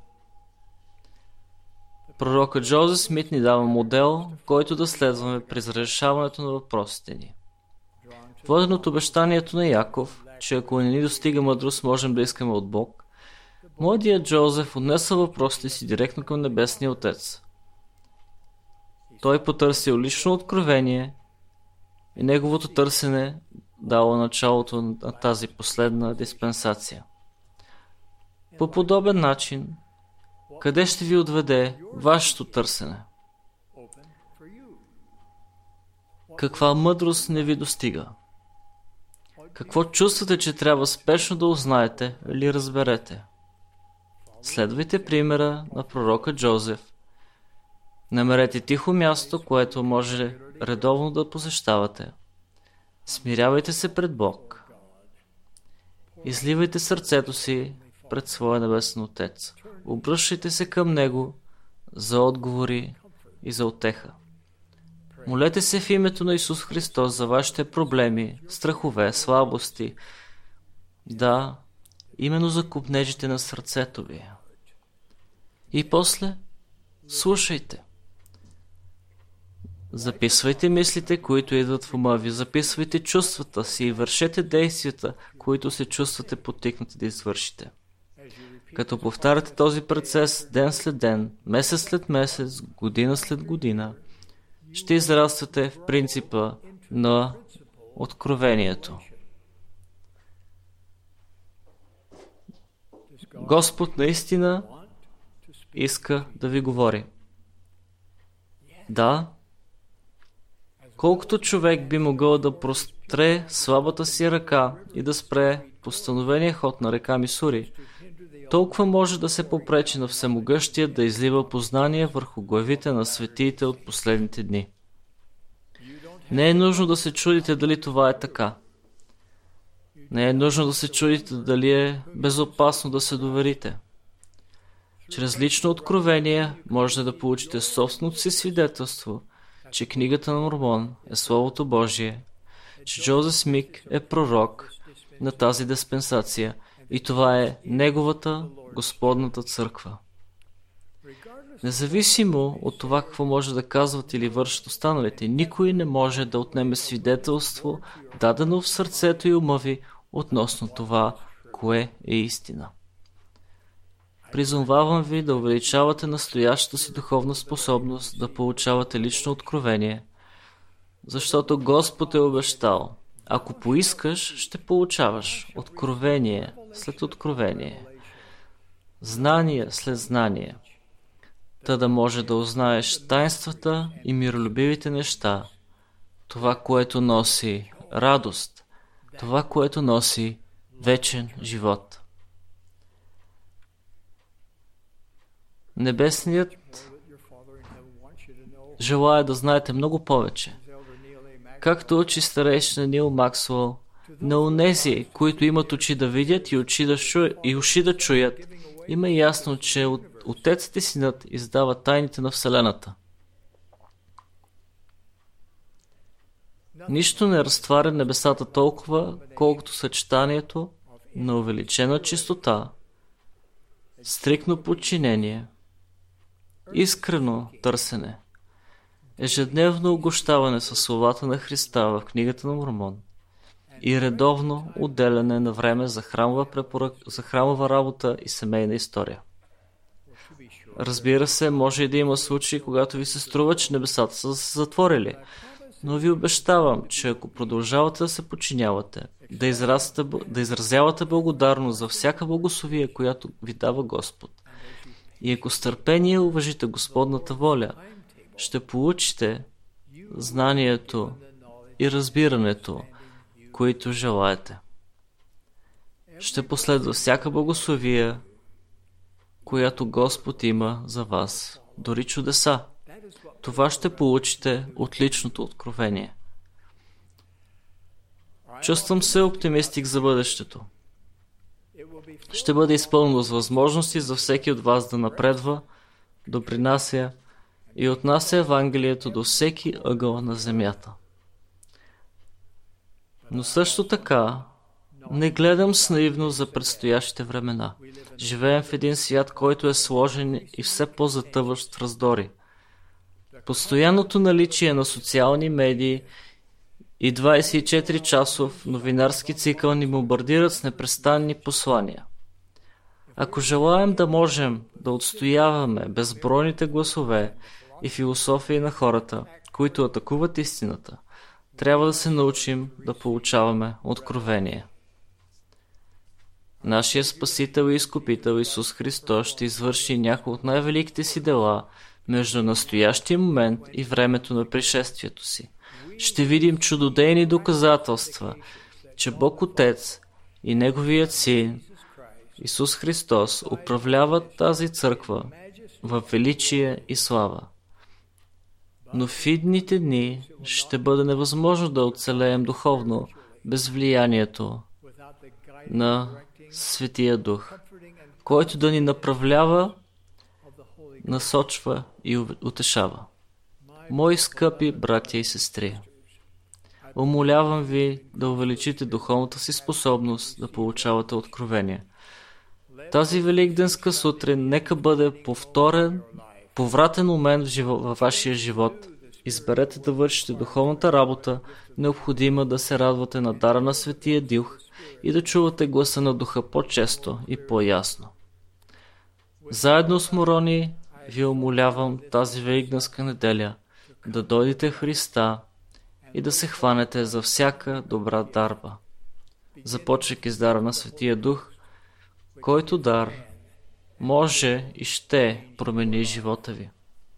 Пророка Джозеф Смит ни дава модел, който да следваме при разрешаването на въпросите ни. Воден от обещанието на Яков, че ако не ни достига мъдрост, можем да искаме от Бог, младият Джозеф отнесъл въпросите си директно към Небесния Отец. Той потърсил лично откровение и неговото търсене дало началото на тази последна диспенсация. По подобен начин, къде ще ви отведе вашето търсене? Каква мъдрост не ви достига? Какво чувствате, че трябва спешно да узнаете или разберете? Следвайте примера на пророка Джозеф. Намерете тихо място, което може редовно да посещавате. Смирявайте се пред Бог. Изливайте сърцето си пред своя Небесен Отец. Обръщайте се към Него за отговори и за утеха. Молете се в името на Исус Христос за вашите проблеми, страхове, слабости. Да, именно за копнежите на сърцето ви. И после слушайте. Записвайте мислите, които идват в ума ви. Записвайте чувствата си и вършете действията, които се чувствате потикнати да извършите. Като повтаряте този процес ден след ден, месец след месец, година след година, ще израствате в принципа на откровението. Господ наистина иска да ви говори. Да, колкото човек би могъл да простре слабата си ръка и да спре постановения ход на река Мисури, толкова може да се попречи на всемогъщия да излива познание върху главите на светиите от последните дни. Не е нужно да се чудите дали това е така. Не е нужно да се чудите дали е безопасно да се доверите. Чрез лично откровение можете да получите собственото си свидетелство, че книгата на Мормон е Словото Божие, че Джозеф Смит е пророк на тази диспенсация и това е неговата Господната църква. Независимо от това какво може да казват или вършат останалите, никой не може да отнеме свидетелство, дадено в сърцето и ума ви, относно това, кое е истина. Призовавам ви да увеличавате настоящата си духовна способност да получавате лично откровение, защото Господ е обещал: ако поискаш, ще получаваш откровение след откровение, знание след знание, та да може да узнаеш таинствата и миролюбивите неща, това, което носи радост, това, което носи вечен живот. Небесният желая да знаете много повече. Както учи старейшина Нил Максуел, на онези, които имат очи да видят и, очи да шу... и уши да чуят, има ясно, че Отецът и Синът издават тайните на Вселената. Нищо не разтваря небесата толкова, колкото съчетанието на увеличена чистота, стриктно подчинение, искрено търсене, ежедневно огощаване със словата на Христа в книгата на Мормон и редовно отделяне на време за храмова препорък, за храмова работа и семейна история. Разбира се, може и да има случаи, когато ви се струва, че небесата са се затворили, но ви обещавам, че ако продължавате да се подчинявате, да, израсте, да изразявате благодарност за всяка благословие, която ви дава Господ, и ако с търпение уважите Господната воля, ще получите знанието и разбирането, които желаете. Ще последва всяка благословия, която Господ има за вас, дори чудеса. Това ще получите от личното откровение. Чувствам се оптимистик за бъдещето. Ще бъде изпълнено с възможности за всеки от вас да напредва, допринася и отнася Евангелието до всеки ъгъл на земята. Но също така не гледам с наивно за предстоящите времена. Живеем в един свят, който е сложен и все по-затъващ в раздори. Постоянното наличие на социални медии и двайсет и четири часов новинарски цикъл ни бомбардират с непрестанни послания. Ако желаем да можем да отстояваме безбройните гласове и философии на хората, които атакуват истината, трябва да се научим да получаваме откровение. Нашия Спасител и Изкупител Исус Христос ще извърши някои от най-великите си дела между настоящия момент и времето на пришествието си. Ще видим чудодейни доказателства, че Бог Отец и Неговият Син Исус Христос управляват тази църква в величие и слава. Но в идните дни ще бъде невъзможно да оцелеем духовно без влиянието на Светия Дух, който да ни направлява, насочва и утешава. Мои скъпи братя и сестри, умолявам ви да увеличите духовната си способност да получавате откровение. Тази великденска сутрин нека бъде повторен, повратен момент в, живо, във вашия живот. Изберете да вършите духовната работа, необходима да се радвате на дара на Светия Дух и да чувате гласа на Духа по-често и по-ясно. Заедно с Морони ви умолявам тази великденска неделя да дойдете в Христа и да се хванете за всяка добра дарба, започвайки с дара на Светия Дух, който дар може и ще промени живота ви.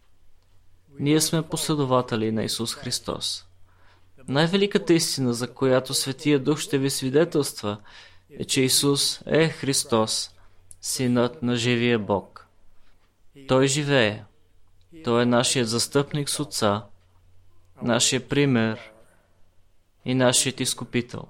Ние сме последователи на Исус Христос. Най-великата истина, за която Светия Дух ще ви свидетелства, е, че Исус е Христос, Синът на живия Бог. Той живее. Той е нашият застъпник с Отца, нашия пример и нашият Изкупител.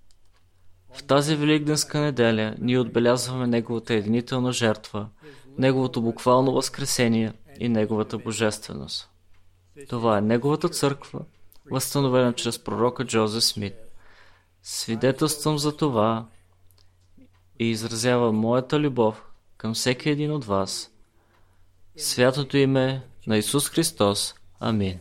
В тази великденска неделя ние отбелязваме Неговата единителна жертва, Неговото буквално възкресение и Неговата божественост. Това е Неговата църква, възстановена чрез пророка Джозеф Смит. Свидетелствам за това и изразявам моята любов към всеки един от вас святото име на Исус Христос. Амин.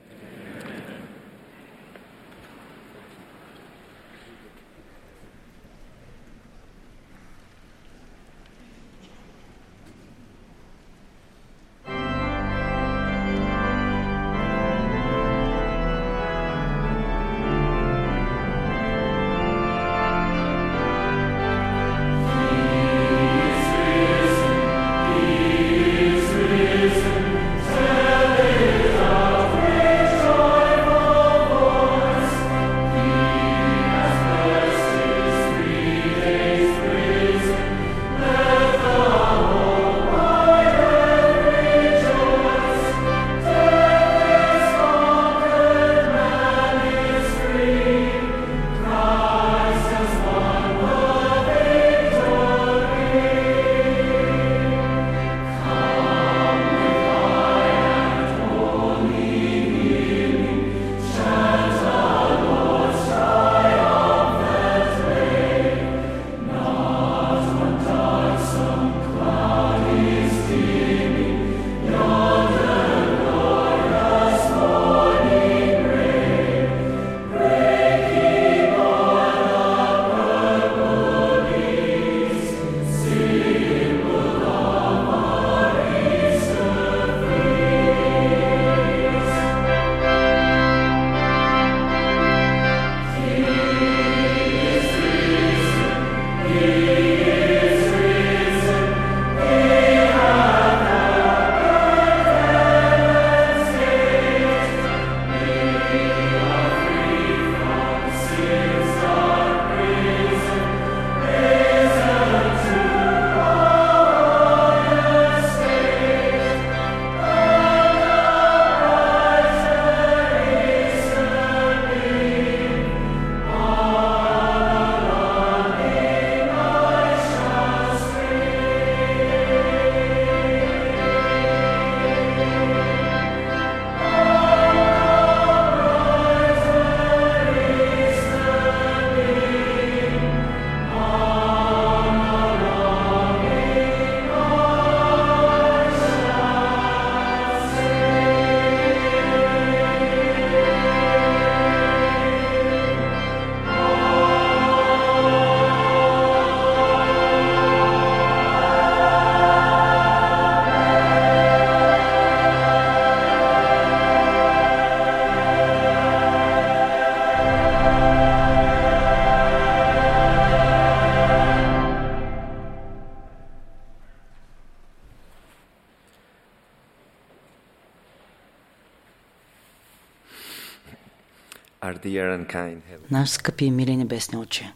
Наш скъпи и мили небесни Отче,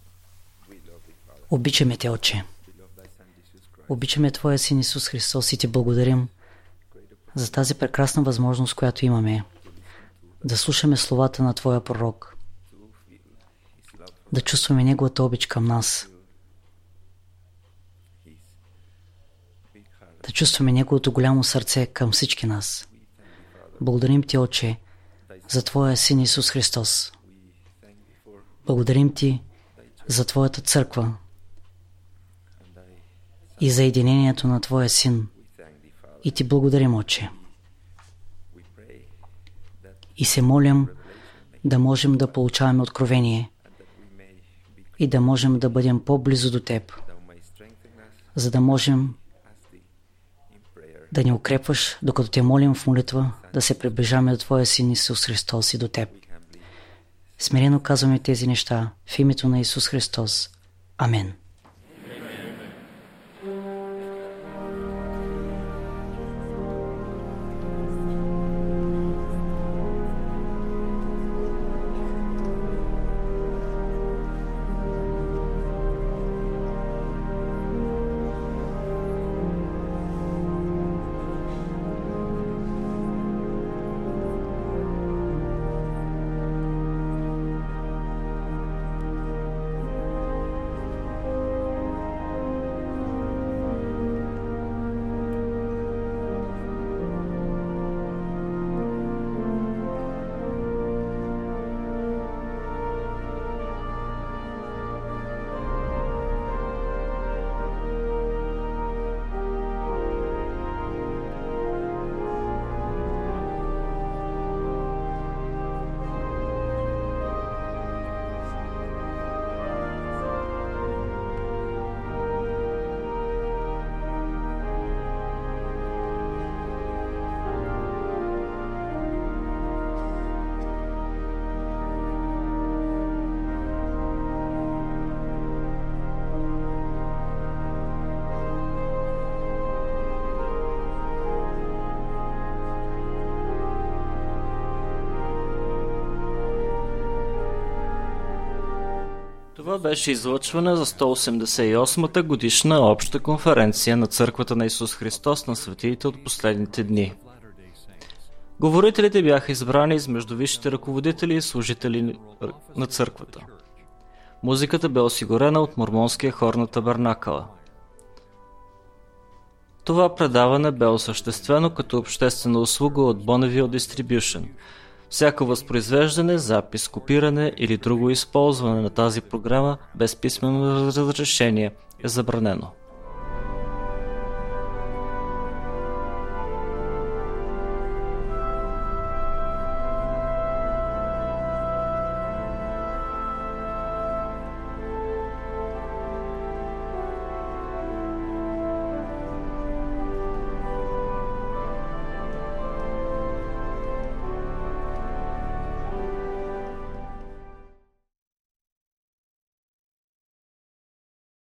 обичаме Те, Отче. Обичаме Твоя Син Исус Христос и Ти благодарим за тази прекрасна възможност, която имаме да слушаме словата на Твоя пророк, да чувстваме Неговата обич към нас, да чувстваме Неговото голямо сърце към всички нас. Благодарим Ти, Отче, за Твоя Син Исус Христос. Благодарим Ти за Твоята църква и за единението на Твоя Син. И Ти благодарим, Отче. И се молим да можем да получаваме откровение и да можем да бъдем по-близо до Теб, за да можем да ни укрепваш, докато Те молим в молитва, да се приближаваме до Твоя Син Исус Христос и до Теб. Смирено казваме тези неща в името на Исус Христос. Амин. програма беше излъчвана за сто осемдесет и осмата годишна обща конференция на Църквата на Исус Христос на светиите от последните дни. Говорителите бяха избрани измежду висшите ръководители и служители на църквата. Музиката бе осигурена от мормонския хор на Табернакъла. Това предаване бе осъществено като обществена услуга от Bonneville Distribution. Всяко възпроизвеждане, запис, копиране или друго използване на тази програма без писмено разрешение е забранено.